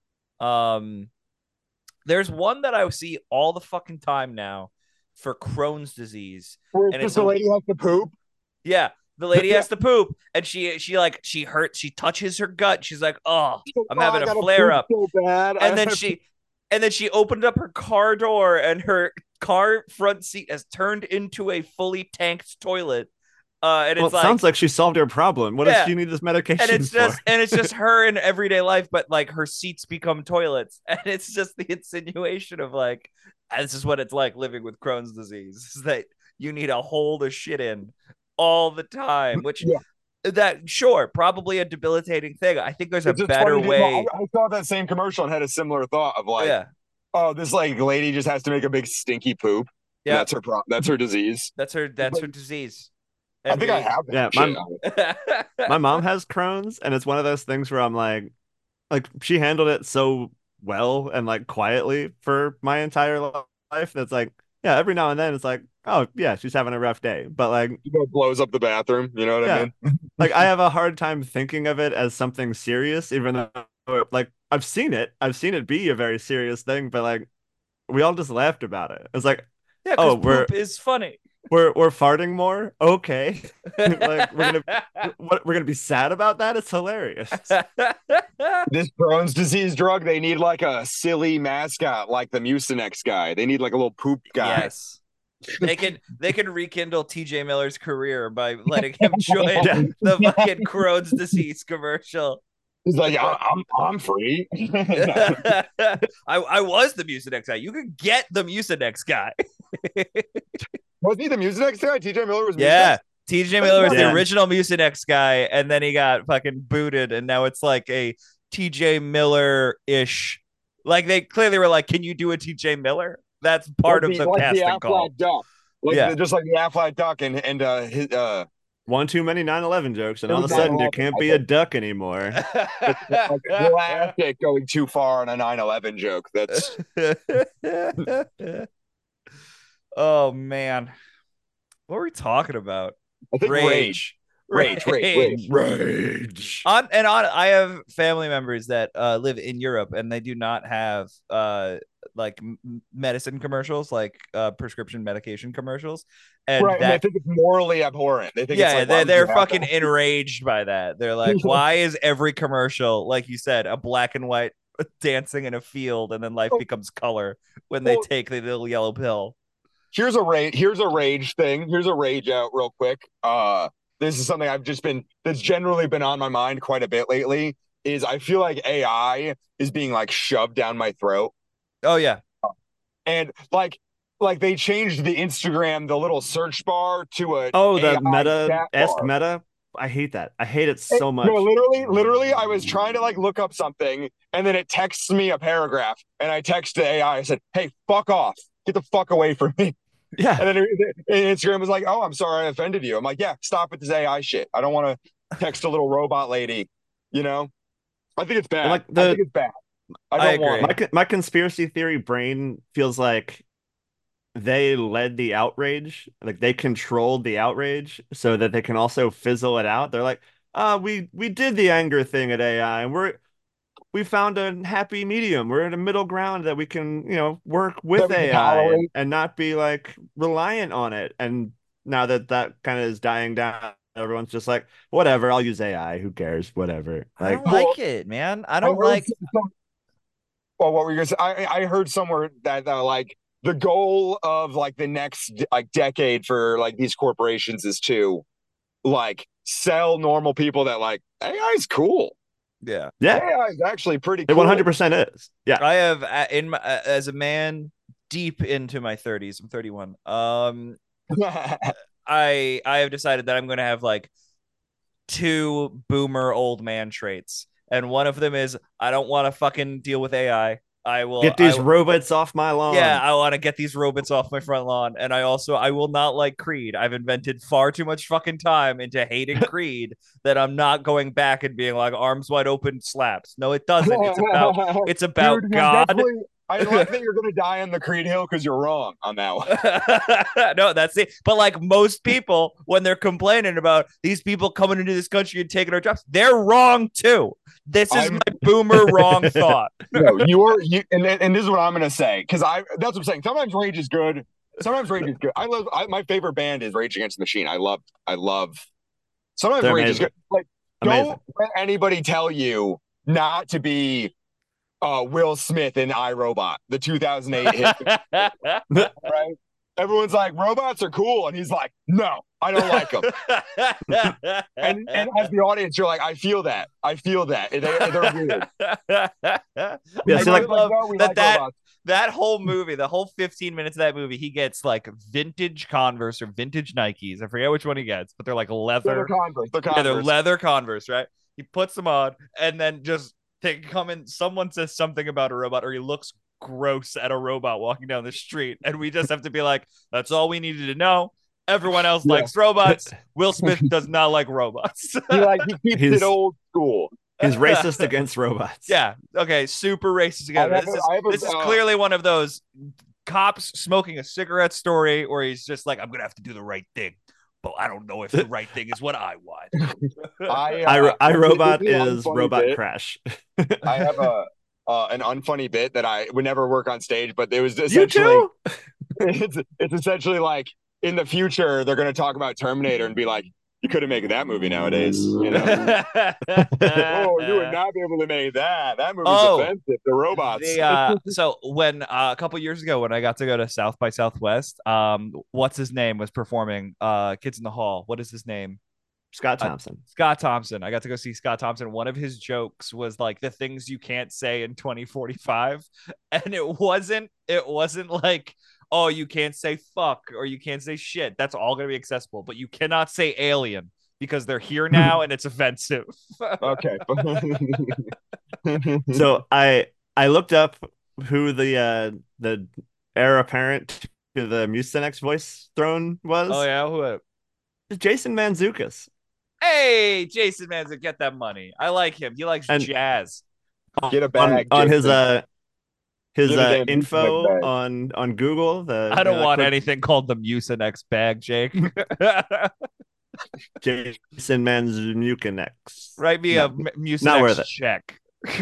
Speaker 3: There's one that I see all the fucking time now for Crohn's disease.
Speaker 4: Where and the lady has to poop.
Speaker 3: Yeah, the lady has to poop, and she touches her gut. She's like, "Oh, I'm having a flare up."
Speaker 4: So bad.
Speaker 3: And then she opened up her car door, and her car front seat has turned into a fully tanked toilet. And it
Speaker 2: sounds like she solved her problem. What does she need this medication
Speaker 3: and it's
Speaker 2: for?
Speaker 3: It's just her in everyday life, but like her seats become toilets, and it's just the insinuation of like, this is what it's like living with Crohn's disease, is that you need a hole to shit in all the time, which that sure probably a debilitating thing. I think there's a better way.
Speaker 4: I saw that same commercial and had a similar thought of like, oh, this like lady just has to make a big stinky poop. Yeah, that's her disease.
Speaker 3: That's her disease.
Speaker 4: I think I have that.
Speaker 2: Yeah, my mom has Crohn's, and it's one of those things where I'm like she handled it so well and like quietly for my entire life. That's like, yeah, every now and then it's like, oh yeah, she's having a rough day, but like
Speaker 4: blows up the bathroom. You know what I mean?
Speaker 2: Like I have a hard time thinking of it as something serious, even though like I've seen it be a very serious thing, but like we all just laughed about it. It's like,
Speaker 3: poop is funny.
Speaker 2: We're farting more. Okay. Like we're gonna be sad about that. It's hilarious.
Speaker 4: This Crohn's disease drug, they need like a silly mascot like the Mucinex guy. They need like a little poop guy.
Speaker 3: Yes. They can rekindle TJ Miller's career by letting him join the fucking Crohn's disease commercial.
Speaker 4: He's like, I'm free.
Speaker 3: I was the Mucinex guy. You could get the Mucinex guy.
Speaker 4: Was he the Mucinex guy? TJ Miller was Mucinex?
Speaker 3: Yeah. TJ Miller was the original Mucinex guy, and then he got fucking booted, and now it's like a TJ Miller-ish. Like they clearly were like, can you do a TJ Miller? That's part of the casting
Speaker 4: the
Speaker 3: call.
Speaker 4: Duck. Just like the Aflac Duck and his
Speaker 2: one too many 9/11 jokes, and all of a sudden you can't be a duck anymore.
Speaker 4: Classic going too far on a 9/11 joke. That's
Speaker 3: oh man, what were we talking about?
Speaker 4: I think rage.
Speaker 3: I have family members that live in Europe, and they do not have like medicine commercials, like prescription medication commercials, and
Speaker 4: and they think it's morally abhorrent. They think
Speaker 3: they're fucking enraged by that. They're like, why is every commercial, like you said, a black and white dancing in a field, and then life becomes color when they take the little yellow pill?
Speaker 4: Here's a rage thing. Here's a rage out real quick. This is something that's generally been on my mind quite a bit lately, is I feel like AI is being like shoved down my throat.
Speaker 3: Oh yeah.
Speaker 4: And like they changed the Instagram, the little search bar to a
Speaker 2: the Meta. I hate that. I hate it so much.
Speaker 4: No, literally, I was trying to like look up something, and then it texts me a paragraph, and I text the AI. I said, "Hey, fuck off. Get the fuck away from me."
Speaker 2: Yeah.
Speaker 4: And then Instagram was like, "Oh, I'm sorry I offended you." I'm like, "Yeah, stop with this AI shit. I don't want to text a little robot lady." You know, I think it's bad. I think it's bad. I don't want.
Speaker 2: My conspiracy theory brain feels like they led the outrage, like they controlled the outrage, so that they can also fizzle it out. They're like, we did the anger thing at AI, and we found a happy medium. We're in a middle ground that we can, work with AI and not be like reliant on it. And now that kind of is dying down, everyone's just like, whatever, I'll use AI. Who cares? Whatever.
Speaker 3: Like, I don't like it, man. I don't like.
Speaker 4: Well, what were you gonna say? I heard somewhere that like the goal of like the next like decade for like these corporations is to like sell normal people that like AI is cool.
Speaker 3: Yeah.
Speaker 2: Yeah,
Speaker 4: AI is actually pretty
Speaker 2: it
Speaker 4: cool.
Speaker 2: 100% is. Yeah.
Speaker 3: I have in my as a man deep into my 30s, I'm 31. I have decided that I'm going to have like two boomer old man traits. And one of them is I don't want to fucking deal with AI.
Speaker 2: Get these robots off my lawn.
Speaker 3: Yeah, I want to get these robots off my front lawn. And I will not like Creed. I've invented far too much fucking time into hating Creed that I'm not going back and being like arms wide open slaps. No, it doesn't. It's about
Speaker 4: Dude,
Speaker 3: God.
Speaker 4: I like that you're gonna die on the Creed Hill because you're wrong on that one.
Speaker 3: No, that's it. But like most people, when they're complaining about these people coming into this country and taking our jobs, they're wrong too. This is my boomer wrong thought.
Speaker 4: No, and this is what I'm gonna say because that's what I'm saying. Sometimes rage is good. Sometimes rage is good. My favorite band is Rage Against the Machine. I love. Sometimes
Speaker 2: They're
Speaker 4: rage
Speaker 2: amazing.
Speaker 4: is good. Like, don't let anybody tell you not to be Will Smith in iRobot, the 2008 hit. Right? Everyone's like, robots are cool, and he's like, no, I don't like them. and as the audience, you're like, I feel that. They're weird.
Speaker 2: Yeah, see, like,
Speaker 4: no,
Speaker 3: that whole movie, the whole 15 minutes of that movie, he gets like vintage Converse or vintage Nikes. I forget which one he gets, but they're like leather.
Speaker 4: They're Converse.
Speaker 3: Yeah, they're leather Converse, right? He puts them on, and then just they come in. Someone says something about a robot, or he looks gross at a robot walking down the street, and we just have to be like, that's all we needed to know. Everyone else likes robots. Will Smith does not like robots.
Speaker 4: He keeps it old school.
Speaker 2: He's racist against robots.
Speaker 3: Yeah. Okay. Super racist again. This is clearly one of those cops smoking a cigarette story where he's just like, I'm gonna have to do the right thing, but I don't know if the right thing is what I want.
Speaker 2: iRobot is Robot bit. Crash.
Speaker 4: I have an unfunny bit that I would never work on stage, but it was essentially it's essentially like in the future they're going to talk about Terminator and be like, you couldn't make that movie nowadays, you know. Oh, you would not be able to make that. That movie's offensive. The robots.
Speaker 3: So when a couple years ago, when I got to go to South by Southwest, what's his name was performing? Kids in the Hall. What is his name?
Speaker 2: Scott Thompson.
Speaker 3: Scott Thompson. I got to go see Scott Thompson. One of his jokes was like the things you can't say in 2045, and it wasn't like, oh, you can't say fuck or you can't say shit. That's all going to be accessible, but you cannot say alien because they're here now and it's offensive.
Speaker 4: Okay.
Speaker 2: So I looked up who the heir apparent to the Mucinex voice throne was.
Speaker 3: Oh yeah, who?
Speaker 2: Jason Mantzoukas.
Speaker 3: Hey, Jason Mantzoukas, get that money. I like him. He likes jazz.
Speaker 4: Get a bag
Speaker 2: on his info on Google.
Speaker 3: I don't want anything called the Mucinex bag, Jake.
Speaker 2: Jason Mantzoukas.
Speaker 3: Write me a Mucinex check.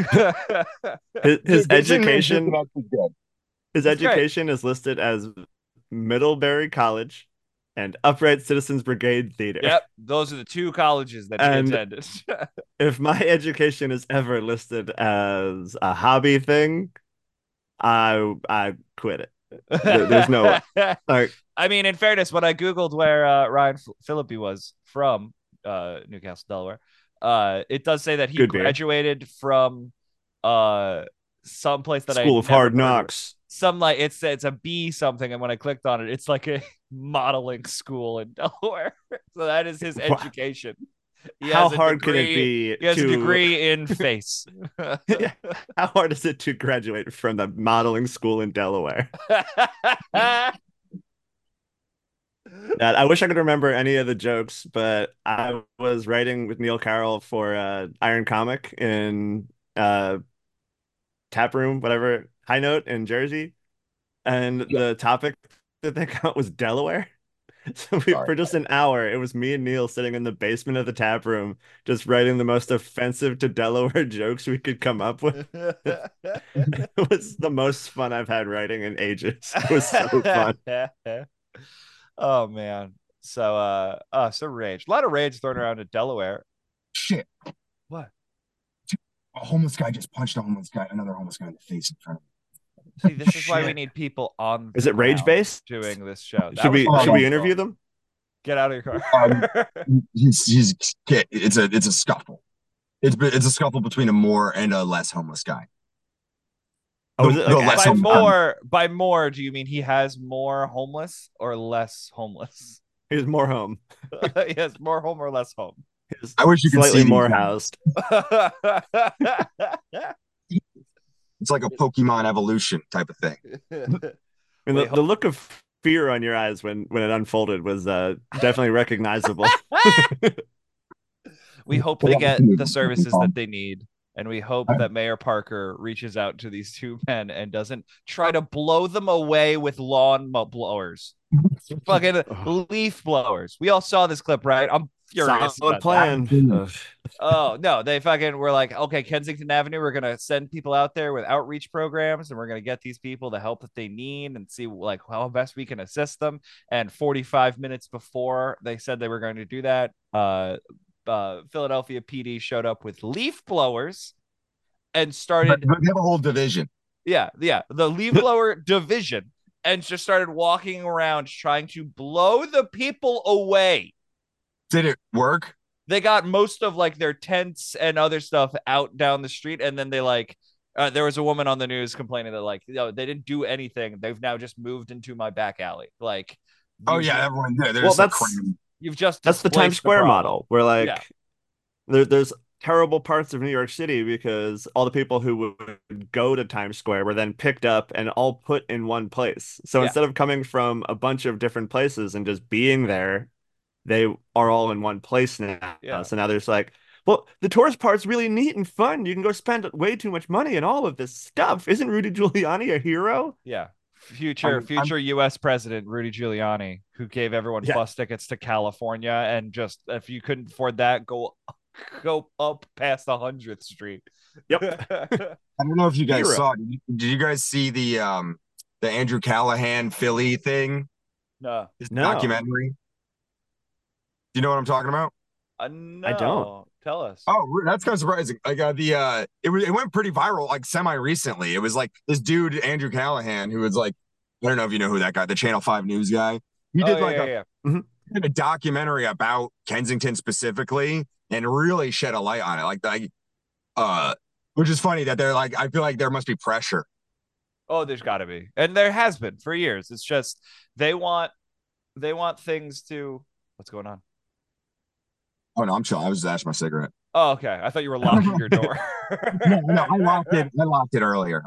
Speaker 2: His education. His education is listed as Middlebury College and Upright Citizens Brigade Theater.
Speaker 3: Yep, those are the two colleges that he attended.
Speaker 2: If my education is ever listed as a hobby thing, I quit it. There's no way. Like,
Speaker 3: I mean, in fairness, when I googled where Ryan Phillippe was from, Newcastle, Delaware, it does say that he graduated from some place that
Speaker 2: School of Hard Knocks.
Speaker 3: Some like it's a B something, and when I clicked on it, it's like a modeling school in Delaware. So that is his education.
Speaker 2: How hard can it be?
Speaker 3: He has a degree in face.
Speaker 2: How hard is it to graduate from the modeling school in Delaware? I wish I could remember any of the jokes, but I was writing with Neil Carroll for Iron Comic in Tap Room, whatever, High Note in Jersey, and the topic that they got was Delaware. So for just an hour, it was me and Neil sitting in the basement of the tap room, just writing the most offensive to Delaware jokes we could come up with. It was the most fun I've had writing in ages. It was so fun.
Speaker 3: Oh man. So rage. A lot of rage thrown around in Delaware.
Speaker 4: Shit.
Speaker 3: What?
Speaker 6: a homeless guy just punched another homeless guy in the face in front of
Speaker 3: See, this is why we need people on.
Speaker 2: Is it rage based
Speaker 3: doing this show?
Speaker 2: Should we interview them?
Speaker 3: Get out of your car.
Speaker 6: It's a scuffle. It's a scuffle between a more and a less homeless guy.
Speaker 2: Oh, is it
Speaker 3: by more, do you mean he has more homeless or less homeless?
Speaker 2: He's more home.
Speaker 3: He has more home or less home.
Speaker 6: I wish you could
Speaker 2: slightly
Speaker 6: see
Speaker 2: more housed.
Speaker 6: It's like a Pokemon evolution type of thing.
Speaker 2: And the look of fear on your eyes when it unfolded was definitely recognizable.
Speaker 3: We hope they get the services that they need. And we hope that Mayor Parker reaches out to these two men and doesn't try to blow them away with lawn blowers. Fucking leaf blowers. We all saw this clip, right? I'm furious.
Speaker 2: Solid plan.
Speaker 3: Oh, no. They fucking were like, okay, Kensington Avenue, we're going to send people out there with outreach programs and we're going to get these people the help that they need and see like how best we can assist them. And 45 minutes before they said they were going to do that, Philadelphia PD showed up with leaf blowers and started.
Speaker 6: They have a whole division.
Speaker 3: Yeah, the leaf blower division, and just started walking around trying to blow the people away.
Speaker 6: Did it work?
Speaker 3: They got most of like their tents and other stuff out down the street, and then they there was a woman on the news complaining that they didn't do anything. They've now just moved into my back alley.
Speaker 6: Everyone did.
Speaker 3: Well, that's
Speaker 6: crazy.
Speaker 3: That's
Speaker 2: the Times Square model, where there's terrible parts of New York City because all the people who would go to Times Square were then picked up and all put in one place. So instead of coming from a bunch of different places and just being there, they are all in one place now.
Speaker 3: Yeah.
Speaker 2: So now there's the tourist part's really neat and fun. You can go spend way too much money on all of this stuff. Isn't Rudy Giuliani a hero?
Speaker 3: Yeah. Future U.S. President Rudy Giuliani, who gave everyone bus tickets to California, and just if you couldn't afford that, go up past 100th Street.
Speaker 2: Yep.
Speaker 6: I don't know if you guys saw. Did you guys see the Andrew Callahan Philly thing?
Speaker 3: No.
Speaker 6: His documentary. Do you know what I'm talking about?
Speaker 3: No.
Speaker 2: I don't.
Speaker 3: Tell us.
Speaker 6: Oh, that's kind of surprising. It went pretty viral semi recently. It was like this dude Andrew Callahan, who was I don't know if you know who that guy, the Channel 5 news guy. He did a documentary about Kensington specifically and really shed a light on it. Which is funny that they're I feel like there must be pressure.
Speaker 3: Oh, there's got to be, and there has been for years. It's just they want things to. What's going on?
Speaker 6: Oh no, I'm chilling. I was just ashing my cigarette.
Speaker 3: Oh, okay. I thought you were locking your door.
Speaker 6: No, I locked it. I locked it earlier.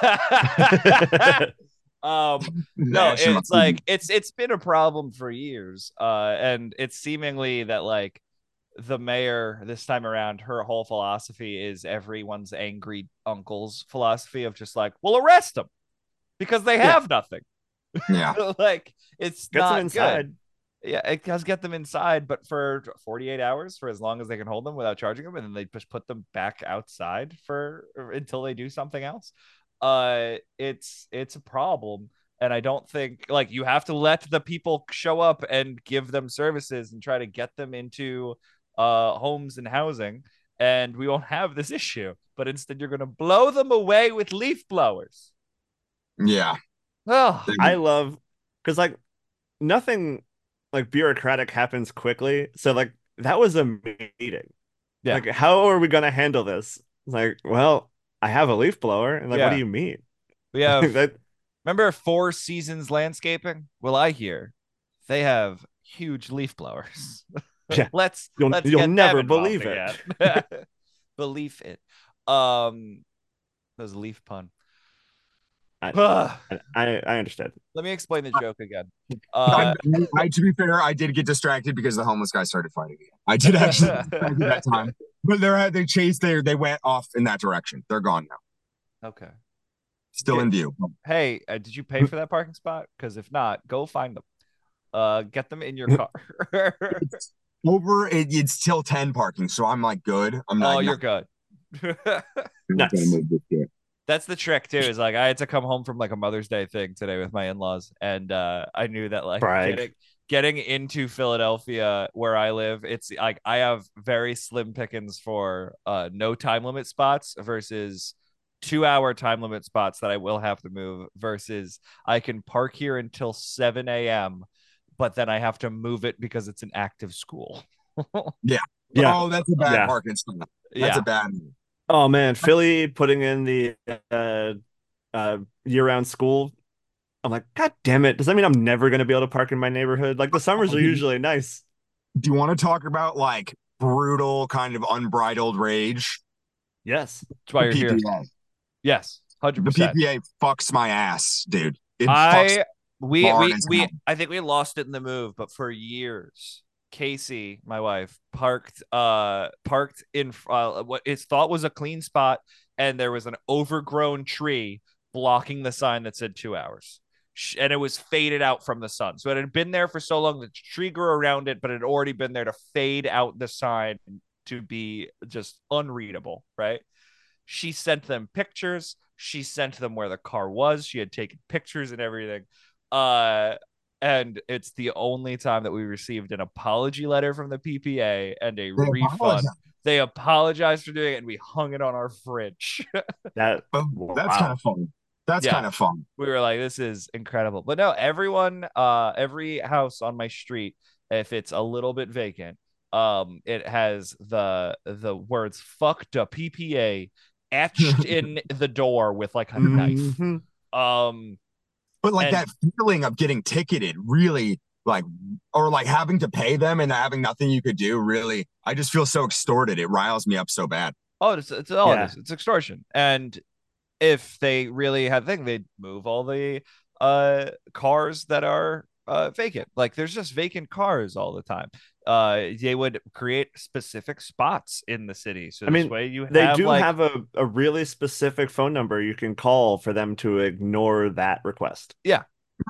Speaker 3: No, it's been a problem for years. And it's seemingly that the mayor this time around, her whole philosophy is everyone's angry uncle's philosophy of just we'll arrest them because they have nothing.
Speaker 6: Yeah.
Speaker 3: It's
Speaker 2: Get
Speaker 3: not
Speaker 2: them inside.
Speaker 3: Good. Yeah, it does get them inside, but for 48 hours, for as long as they can hold them without charging them, and then they just put them back outside until they do something else. It's a problem, and I don't think you have to let the people show up and give them services and try to get them into homes and housing, and we won't have this issue. But instead, you're going to blow them away with leaf blowers.
Speaker 6: Yeah.
Speaker 3: Oh,
Speaker 2: I love because nothing bureaucratic happens quickly. So that was a meeting.
Speaker 3: Yeah.
Speaker 2: How are we gonna handle this? Well, I have a leaf blower. And what do you mean?
Speaker 3: We have remember Four Seasons Landscaping? Well, I hear they have huge leaf blowers.
Speaker 2: Yeah.
Speaker 3: You'll
Speaker 2: never believe it.
Speaker 3: Believe it. That was a leaf pun.
Speaker 2: I understand.
Speaker 3: Let me explain the joke again.
Speaker 6: To be fair, I did get distracted because the homeless guy started fighting again. I did actually at that time, but they went off in that direction. They're gone now.
Speaker 3: Okay.
Speaker 6: Still in view.
Speaker 3: Hey, did you pay for that parking spot? Because if not, go find them. Get them in your car.
Speaker 6: It's till 10 parking, so I'm good. I'm not.
Speaker 3: Oh, you're good.
Speaker 2: Nice.
Speaker 3: That's the trick too. Is I had to come home from a Mother's Day thing today with my in-laws, and I knew that getting into Philadelphia where I live, it's like I have very slim pickings for no time limit spots versus 2 hour time limit spots that I will have to move versus I can park here until 7 a.m., but then I have to move it because it's an active school.
Speaker 6: Yeah.
Speaker 2: Yeah.
Speaker 6: Oh, that's a bad
Speaker 2: Yeah.
Speaker 6: parking spot. That's
Speaker 3: Yeah.
Speaker 6: a bad.
Speaker 2: Oh man, Philly putting in the year-round school. I'm like, God damn it. Does that mean I'm never gonna be able to park in my neighborhood? Like the summers are usually nice.
Speaker 6: Do you want to talk about like brutal kind of unbridled rage?
Speaker 2: Yes.
Speaker 3: That's why
Speaker 6: The
Speaker 3: you're here.
Speaker 6: PPA.
Speaker 3: Yes,
Speaker 6: The
Speaker 3: 100%.
Speaker 6: PPA fucks my ass, dude. It fucks
Speaker 3: we
Speaker 6: hard
Speaker 3: we
Speaker 6: as
Speaker 3: we
Speaker 6: hell.
Speaker 3: I think we lost it in the move, but for years, Casey, my wife, parked in what is thought was a clean spot, and there was an overgrown tree blocking the sign that said 2 hours. And it was faded out from the sun. So it had been there for so long, the tree grew around it, but it had already been there to fade out the sign to be just unreadable, right? She sent them pictures. She sent them where the car was. She had taken pictures and everything. Uh, and it's the only time that we received an apology letter from the PPA and a refund. They apologized for doing it, and we hung it on our fridge.
Speaker 2: That's
Speaker 6: kind of fun. That's kind of fun.
Speaker 3: We were like, this is incredible. But no, everyone, every house on my street, if it's a little bit vacant, it has the words "fuck the PPA" etched in the door with like a knife.
Speaker 6: But like that feeling of getting ticketed, really, like, or like having to pay them and having nothing you could do, really, I just feel so extorted. It riles me up so bad.
Speaker 3: Oh, it's all it is. It's extortion. And if they really had a thing, they'd move all the cars that are vacant. Like there's just vacant cars all the time. They would create specific spots in the city. So this way you
Speaker 2: they
Speaker 3: have
Speaker 2: do
Speaker 3: like,
Speaker 2: have a really specific phone number you can call for them to ignore that request.
Speaker 3: Yeah.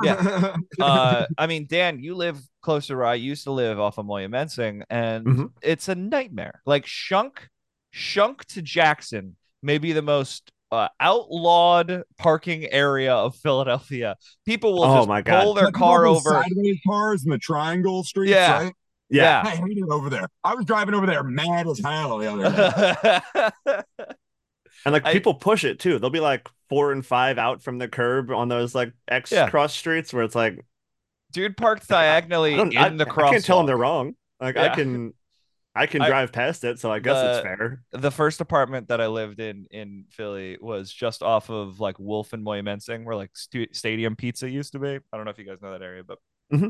Speaker 3: I mean, Dan, you live closer where I used to live off of Moyamensing, and it's a nightmare. Like Shunk to Jackson may be the most outlawed parking area of Philadelphia. People will just pull their car over.
Speaker 6: Sideways cars in the triangle streets,
Speaker 3: Yeah.
Speaker 6: right?
Speaker 2: Yeah.
Speaker 6: I hate it over there. I was driving over there mad as hell the other day.
Speaker 2: And like people push it too. They'll be like 4 and 5 out from the curb on those like cross streets where it's like,
Speaker 3: dude parked diagonally in the crosswalk.
Speaker 2: I can't tell them they're wrong. Like I can drive past it, so I guess it's fair.
Speaker 3: The first apartment that I lived in Philly was just off of like Wolf and Moyamensing, where like Stadium Pizza used to be. I don't know if you guys know that area, but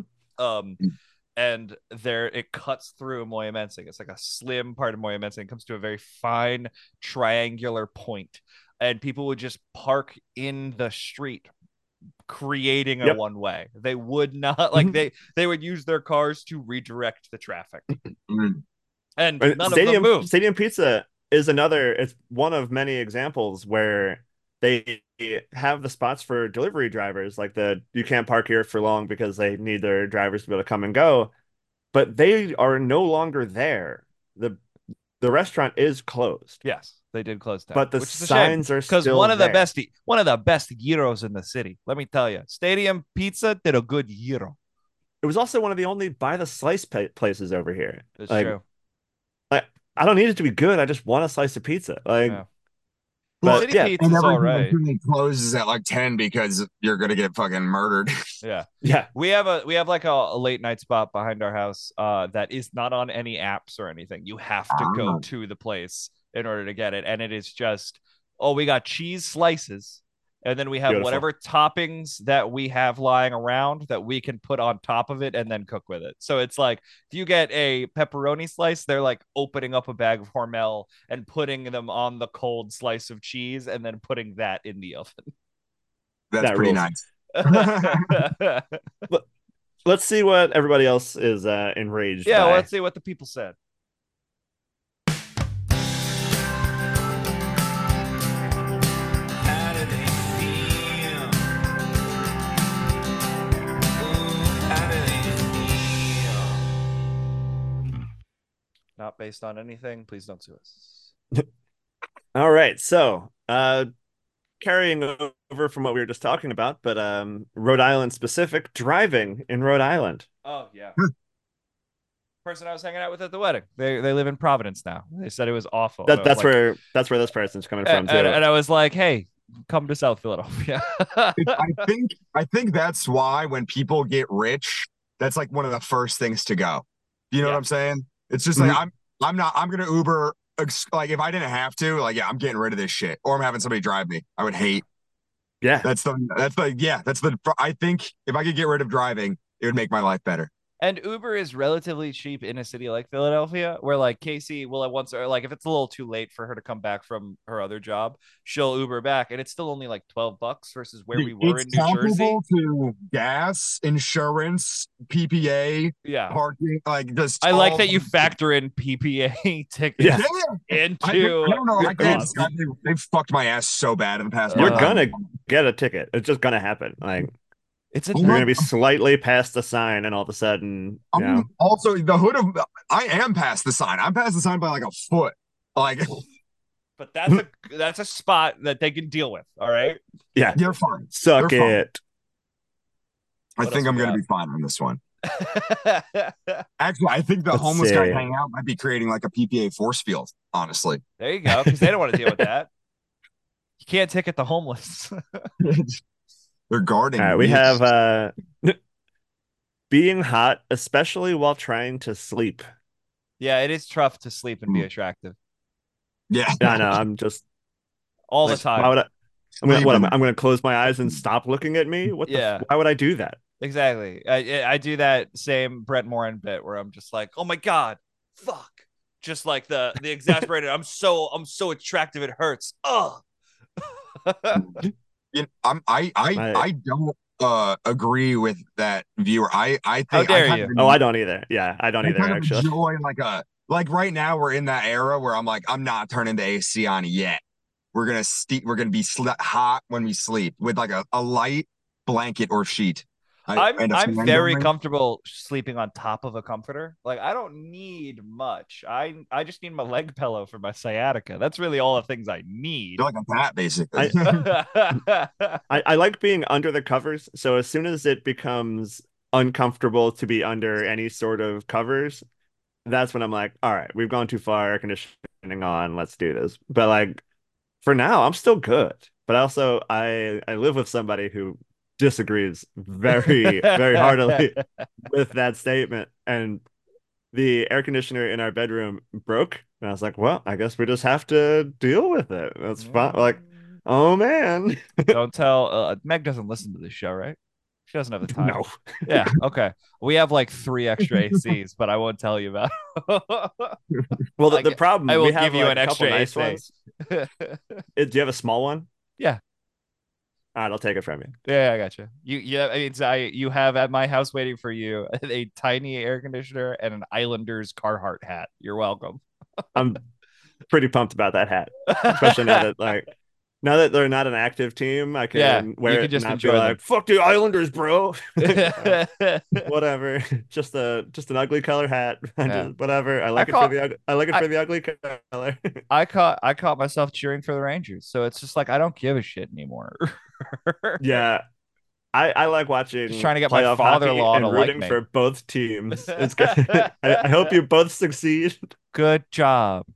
Speaker 3: and there it cuts through Moyamensing. It's like a slim part of Moyamensing. It comes to a very fine triangular point, and people would just park in the street, creating a one-way. They would not like they would use their cars to redirect the traffic. And none of them move.
Speaker 2: Stadium Pizza is it's one of many examples where they have the spots for delivery drivers, like you can't park here for long because they need their drivers to be able to come and go, but they are no longer there. The restaurant is closed.
Speaker 3: Yes, they did close down,
Speaker 2: but the signs are still
Speaker 3: because one of the best gyros in the city. Let me tell you, Stadium Pizza did a good gyro.
Speaker 2: It was also one of the only buy the slice places over here.
Speaker 3: It's true.
Speaker 2: Like I don't need it to be good. I just want a slice of pizza. Like.
Speaker 3: Yeah.
Speaker 2: But
Speaker 3: City Pizza's all right.
Speaker 6: Closes at like 10 because you're gonna get fucking murdered.
Speaker 3: Yeah. We have like a late night spot behind our house that is not on any apps or anything. You have to go to the place in order to get it, and it is just we got cheese slices, and then we have whatever toppings that we have lying around that we can put on top of it and then cook with it. So it's like if you get a pepperoni slice, they're like opening up a bag of Hormel and putting them on the cold slice of cheese and then putting that in the oven.
Speaker 6: That's pretty nice.
Speaker 2: Let's see what everybody else is enraged by.
Speaker 3: Let's see what the people said. Not based on anything. Please don't sue us.
Speaker 2: All right. So, carrying over from what we were just talking about, but Rhode Island specific, driving in Rhode Island.
Speaker 3: Oh yeah. Person I was hanging out with at the wedding. They live in Providence now. They said it was awful.
Speaker 2: That's where this person's coming from too.
Speaker 3: And I was like, hey, come to South Philadelphia.
Speaker 6: I think that's why when people get rich, that's like one of the first things to go. You know what I'm saying? It's just like I'm gonna Uber. Like if I didn't have to, like I'm getting rid of this shit, or I'm having somebody drive me. I would hate.
Speaker 2: Yeah,
Speaker 6: I think if I could get rid of driving, it would make my life better.
Speaker 3: And Uber is relatively cheap in a city like Philadelphia, where like Casey will at once, or like if it's a little too late for her to come back from her other job, she'll Uber back, and it's still only like $12 versus where we were in New Jersey.
Speaker 6: To gas, insurance, PPA, parking, like just.
Speaker 3: I like that you factor in PPA tickets into.
Speaker 6: I don't know. I can't. They've fucked my ass so bad in the past.
Speaker 2: You're gonna get a ticket. It's just gonna happen. Like. You're going to be slightly past the sign, and all of a sudden,
Speaker 6: also the hood of. I am past the sign. I'm past the sign by like a foot. Like,
Speaker 3: but that's a spot that they can deal with. All right.
Speaker 2: Yeah,
Speaker 6: you're fine.
Speaker 2: Suck it.
Speaker 6: I think I'm going to be fine on this one. Actually, I think the homeless guy hanging out might be creating like a PPA force field. Honestly,
Speaker 3: there you go, because they don't want to deal with that. You can't ticket the homeless.
Speaker 6: They're guarding.
Speaker 2: All right, we have being hot, especially while trying to sleep.
Speaker 3: Yeah, it is tough to sleep and be attractive.
Speaker 6: Yeah,
Speaker 2: I know. I'm just
Speaker 3: all the time.
Speaker 2: Why would I'm going to close my eyes and stop looking at me? Why would I do that?
Speaker 3: Exactly. I do that same Brett Morin bit where I'm just like, oh my god, fuck, just like the exasperated. I'm so attractive, it hurts. Ugh.
Speaker 6: I don't agree with that viewer. I think.
Speaker 3: How dare you?
Speaker 2: I don't either. Yeah, I don't either. Actually,
Speaker 6: enjoy like right now we're in that era where I'm like I'm not turning the AC on yet. We're gonna be hot when we sleep with like a light blanket or sheet.
Speaker 3: I'm very comfortable sleeping on top of a comforter. Like I don't need much. I just need my leg pillow for my sciatica. That's really all the things I need.
Speaker 6: You're like a bat, basically.
Speaker 2: I like being under the covers. So as soon as it becomes uncomfortable to be under any sort of covers, that's when I'm like, all right, we've gone too far. Air conditioning on. Let's do this. But like for now, I'm still good. But also, I live with somebody who disagrees very, very heartily with that statement. And the air conditioner in our bedroom broke. And I was like, well, I guess we just have to deal with it. That's fine. Like, oh, man.
Speaker 3: Don't tell. Meg doesn't listen to this show, right? She doesn't have the time.
Speaker 2: No.
Speaker 3: Yeah. Okay. We have like 3 extra ACs, but I won't tell you about it.
Speaker 2: Well, the problem
Speaker 3: I will
Speaker 2: we have
Speaker 3: give you
Speaker 2: like
Speaker 3: an extra
Speaker 2: nice ones. Do you have a small one?
Speaker 3: Yeah.
Speaker 2: All right, I'll take it from you.
Speaker 3: Yeah, I got you. You have at my house waiting for you a tiny air conditioner and an Islanders Carhartt hat. You're welcome.
Speaker 2: I'm pretty pumped about that hat, especially now that they're not an active team. I can wear it and not be like, "Fuck the Islanders, bro." Whatever, just an ugly color hat. Whatever. I like it for the ugly color.
Speaker 3: I caught myself cheering for the Rangers, so it's just like I don't give a shit anymore.
Speaker 2: Yeah, I like watching.
Speaker 3: Just trying to get my father-in-law
Speaker 2: and
Speaker 3: to
Speaker 2: rooting
Speaker 3: like me.
Speaker 2: for both teams. It's good. I hope you both succeed.
Speaker 3: Good job.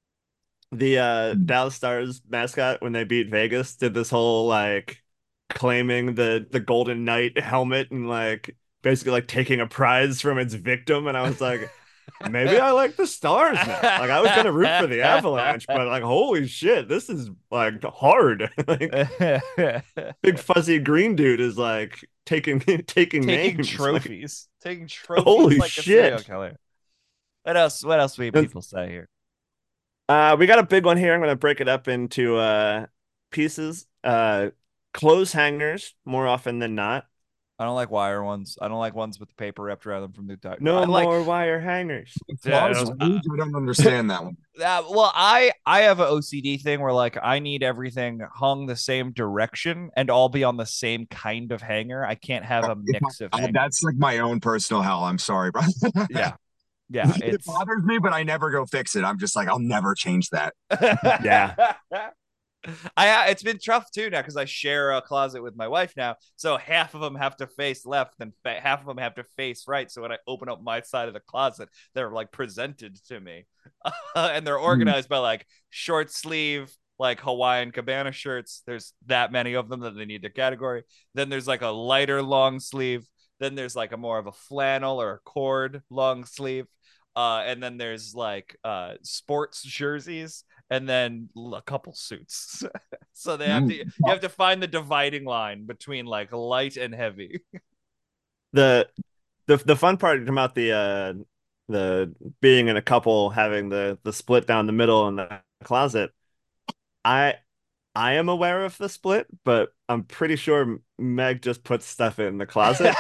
Speaker 2: The Dallas Stars mascot, when they beat Vegas, did this whole like claiming the Golden Knight helmet and like basically like taking a prize from its victim. And I was like, maybe I like the Stars now. Like I was gonna root for the Avalanche, but like holy shit, this is like hard. Like, big fuzzy green dude is like taking names,
Speaker 3: trophies,
Speaker 2: like,
Speaker 3: taking trophies.
Speaker 2: Holy
Speaker 3: like
Speaker 2: shit!
Speaker 3: What else? What else do people say here?
Speaker 2: We got a big one here. I'm gonna break it up into pieces. Clothes hangers more often than not.
Speaker 3: I don't like wire ones. I don't like ones with the paper wrapped around them from the top.
Speaker 2: No more wire hangers.
Speaker 6: I don't understand that one.
Speaker 3: Well, I have an OCD thing where like I need everything hung the same direction and all be on the same kind of hanger. I can't have a mix of hangers.
Speaker 6: That's like my own personal hell. I'm sorry, bro.
Speaker 3: Yeah.
Speaker 6: It bothers me, but I never go fix it. I'm just like, I'll never change that.
Speaker 2: Yeah.
Speaker 3: It's been tough too now because I share a closet with my wife now. So half of them have to face left and half of them have to face right. So when I open up my side of the closet, they're like presented to me. And they're organized by like short sleeve, like Hawaiian Cabana shirts. There's that many of them that they need their category. Then there's like a lighter long sleeve. Then there's like a more of a flannel or a cord long sleeve. And then there's like sports jerseys and then a couple suits. So they have to you have to find the dividing line between like light and heavy.
Speaker 2: The fun part about the being in a couple having the split down the middle in the closet, I am aware of the split, but I'm pretty sure Meg just puts stuff in the closet.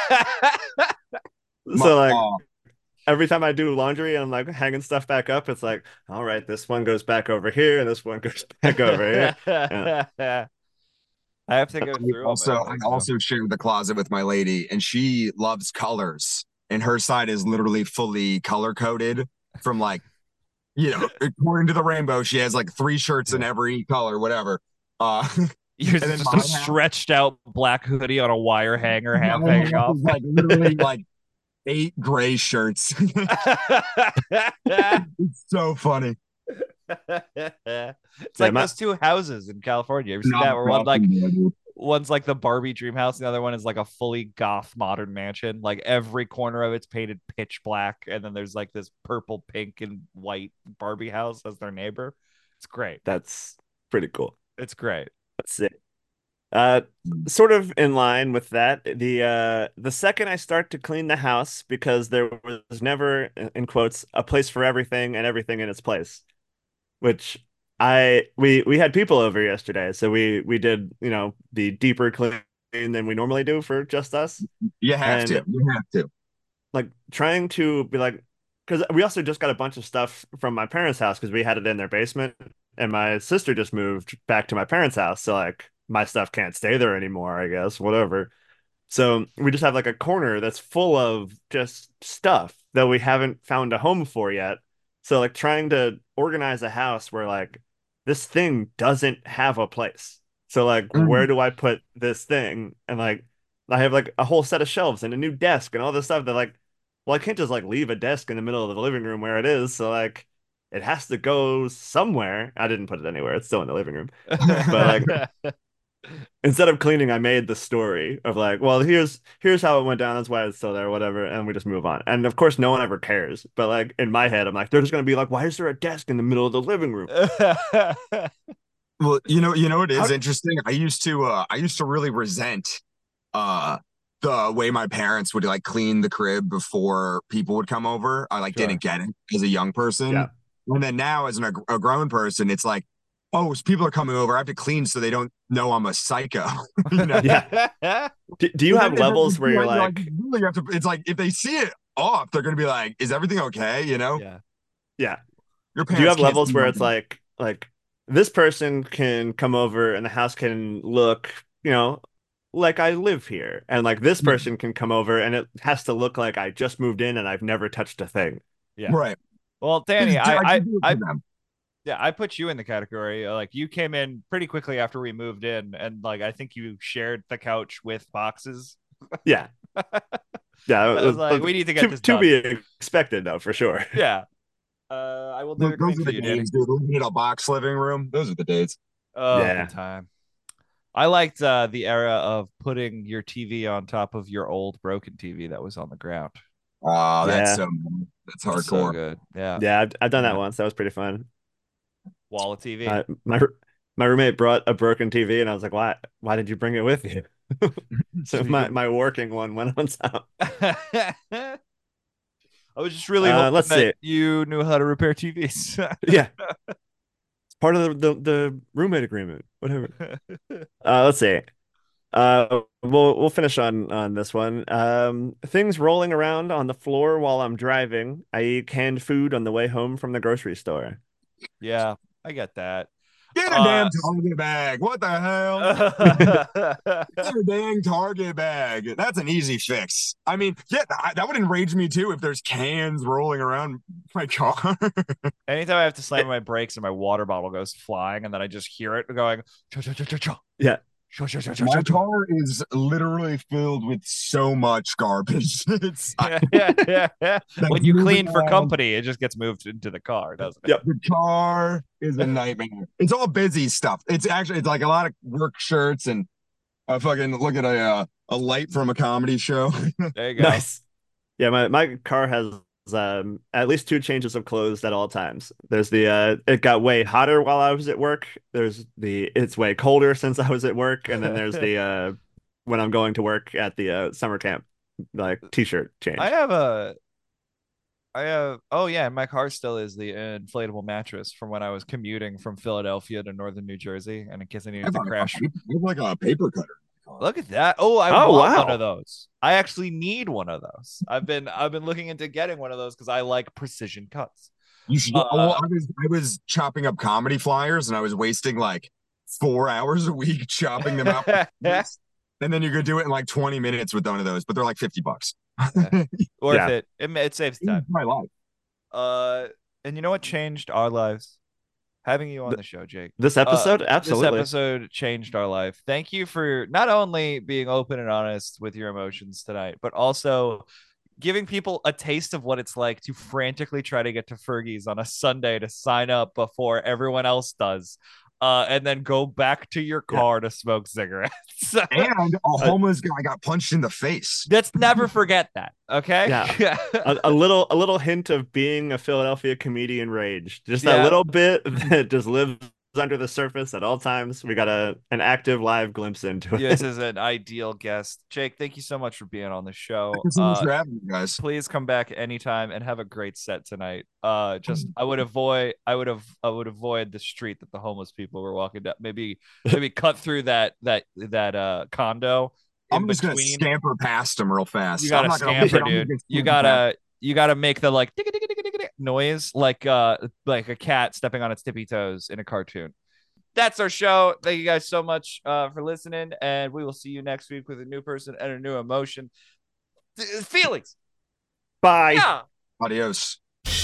Speaker 2: So like every time I do laundry and I'm like hanging stuff back up, it's like, all right, this one goes back over here and this one goes back over here. Yeah.
Speaker 3: I have to go through.
Speaker 6: I also share the closet with my lady, and she loves colors, and her side is literally fully color coded from like, according to the rainbow, she has like 3 shirts in every color, whatever.
Speaker 3: Yours is just a stretched out black hoodie on a wire hanger, half hanging off.
Speaker 6: Like literally like 8 gray shirts. It's so funny.
Speaker 3: It's like those 2 houses in California. You ever seen that? Where one's like the Barbie dream house, the other one is like a fully goth modern mansion. Like every corner of it's painted pitch black, and then there's like this purple, pink, and white Barbie house as their neighbor. It's great.
Speaker 2: That's pretty cool.
Speaker 3: It's great.
Speaker 2: That's it. Sort of in line with that, the second I start to clean the house, because there was never, in quotes, a place for everything and everything in its place, which we had people over yesterday, so we did the deeper clean than we normally do for just us.
Speaker 6: You have to
Speaker 2: like trying to be like, because we also just got a bunch of stuff from my parents' house because we had it in their basement, and my sister just moved back to my parents' house, so like my stuff can't stay there anymore, I guess, whatever. So we just have like a corner that's full of just stuff that we haven't found a home for yet. So like trying to organize a house where like this thing doesn't have a place. So like where do I put this thing? And like I have like a whole set of shelves and a new desk and all this stuff that like, well, I can't just like leave a desk in the middle of the living room where it is. So like it has to go somewhere. I didn't put it anywhere. It's still in the living room. But like instead of cleaning, I made the story of like, well, here's how it went down. That's why it's still there, whatever. And we just move on. And of course, no one ever cares. But like in my head, I'm like, they're just gonna be like, why is there a desk in the middle of the living room?
Speaker 6: Well, it is interesting. I used to really resent the way my parents would like clean the crib before people would come over. I like didn't get it as a young person.
Speaker 2: Yeah.
Speaker 6: And then now as a grown person, it's like, oh, people are coming over. I have to clean so they don't know I'm a psycho.
Speaker 2: Yeah. Do you have levels where you're like
Speaker 6: really have to? It's like if they see it off, they're gonna be like, "Is everything okay?"
Speaker 2: Yeah.
Speaker 6: Your
Speaker 2: parents. Do you have levels where it's like this person can come over and the house can look, like I live here, and like this person can come over and it has to look like I just moved in and I've never touched a thing.
Speaker 3: Yeah.
Speaker 6: Right.
Speaker 3: Well, Danny, I put you in the category. Like you came in pretty quickly after we moved in, and like I think you shared the couch with boxes.
Speaker 2: Yeah. Yeah.
Speaker 3: I was like, we need to get this done.
Speaker 2: To be expected, though, for sure.
Speaker 3: Yeah. I will do it for you, Danny.
Speaker 6: We need a box living room. Those are the days.
Speaker 3: Oh, yeah. Good time. I liked the era of putting your TV on top of your old broken TV that was on the ground.
Speaker 6: Oh, that's that's hardcore.
Speaker 3: So good. Yeah.
Speaker 2: Yeah, I've done that once. That was pretty fun.
Speaker 3: Wall of TV.
Speaker 2: My roommate brought a broken TV, and I was like, why did you bring it with you? So my working one went on top.
Speaker 3: I was just really hoping that you knew how to repair TVs.
Speaker 2: Yeah. It's part of the roommate agreement. Whatever. Let's see. We'll finish on this one. Things rolling around on the floor while I'm driving, i.e. canned food on the way home from the grocery store.
Speaker 3: Yeah, I get that.
Speaker 6: Get a damn Target bag. What the hell? Get a dang Target bag. That's an easy fix. I mean, yeah, that would enrage me too if there's cans rolling around my car.
Speaker 3: Anytime I have to slam my brakes and my water bottle goes flying, and then I just hear it going.
Speaker 2: Yeah.
Speaker 6: My car is literally filled with so much garbage.
Speaker 3: When you clean for company, it just gets moved into the car, doesn't it?
Speaker 2: Yep.
Speaker 6: The car is a nightmare. It's all busy stuff. It's like a lot of work shirts and a fucking look at a light from a comedy show.
Speaker 3: There you go.
Speaker 2: Nice. Yeah, my car has at least 2 changes of clothes at all times. There's the it got way hotter while I was at work. There's the it's way colder since I was at work, and then there's the when I'm going to work at the summer camp, like t-shirt change.
Speaker 3: I have oh yeah, my car still is the inflatable mattress from when I was commuting from Philadelphia to northern New Jersey, and in case I needed to crash.
Speaker 6: Like a paper cutter.
Speaker 3: Look at that. Oh, I want one of those. I actually need one of those. I've been looking into getting one of those because I like precision cuts.
Speaker 6: You should. I was chopping up comedy flyers and I was wasting like 4 hours a week chopping them up. And then you could do it in like 20 minutes with one of those, but they're like $50.
Speaker 3: Worth it. It saves time.
Speaker 6: My life.
Speaker 3: And you know what changed our lives? Having you on the show, Jake.
Speaker 2: This episode? Absolutely.
Speaker 3: This episode changed our life. Thank you for not only being open and honest with your emotions tonight, but also giving people a taste of what it's like to frantically try to get to Fergie's on a Sunday to sign up before everyone else does. And then go back to your car to smoke cigarettes.
Speaker 6: And a homeless guy got punched in the face.
Speaker 3: Let's never forget that. Okay.
Speaker 2: Yeah. a little hint of being a Philadelphia comedian rage. Just that little bit that just lives under the surface at all times. We got an active live glimpse into it.
Speaker 3: This is an ideal guest. Jake, thank you so much for being on the show.
Speaker 6: Thank you so much for having me, guys.
Speaker 3: Please come back anytime and have a great set tonight. I would avoid the street that the homeless people were walking down. Maybe cut through that condo.
Speaker 6: I'm just gonna scamper past them real fast.
Speaker 3: You gotta scamper, dude. You gotta make the like noise like a cat stepping on its tippy toes in a cartoon. That's our show. Thank you guys so much for listening, and we will see you next week with a new person and a new emotion. Feelings.
Speaker 2: Bye.
Speaker 3: Yeah.
Speaker 6: Adios.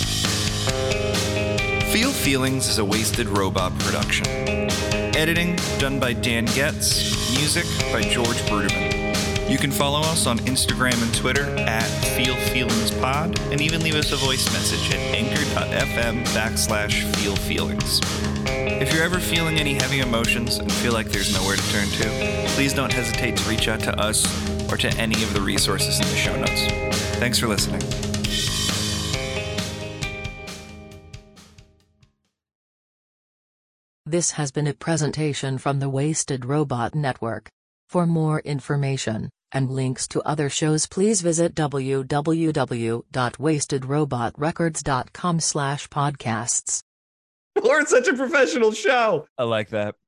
Speaker 1: Feel Feelings is a Wasted Robot production. Editing done by Dan Getz. Music by George Bruderman. You can follow us on Instagram and Twitter at FeelFeelingsPod, and even leave us a voice message at anchor.fm/feelfeelings. If you're ever feeling any heavy emotions and feel like there's nowhere to turn to, please don't hesitate to reach out to us or to any of the resources in the show notes. Thanks for listening.
Speaker 7: This has been a presentation from the Wasted Robot Network. For more information and links to other shows, please visit www.wastedrobotrecords.com/podcasts.
Speaker 2: We're such a professional show.
Speaker 3: I like that.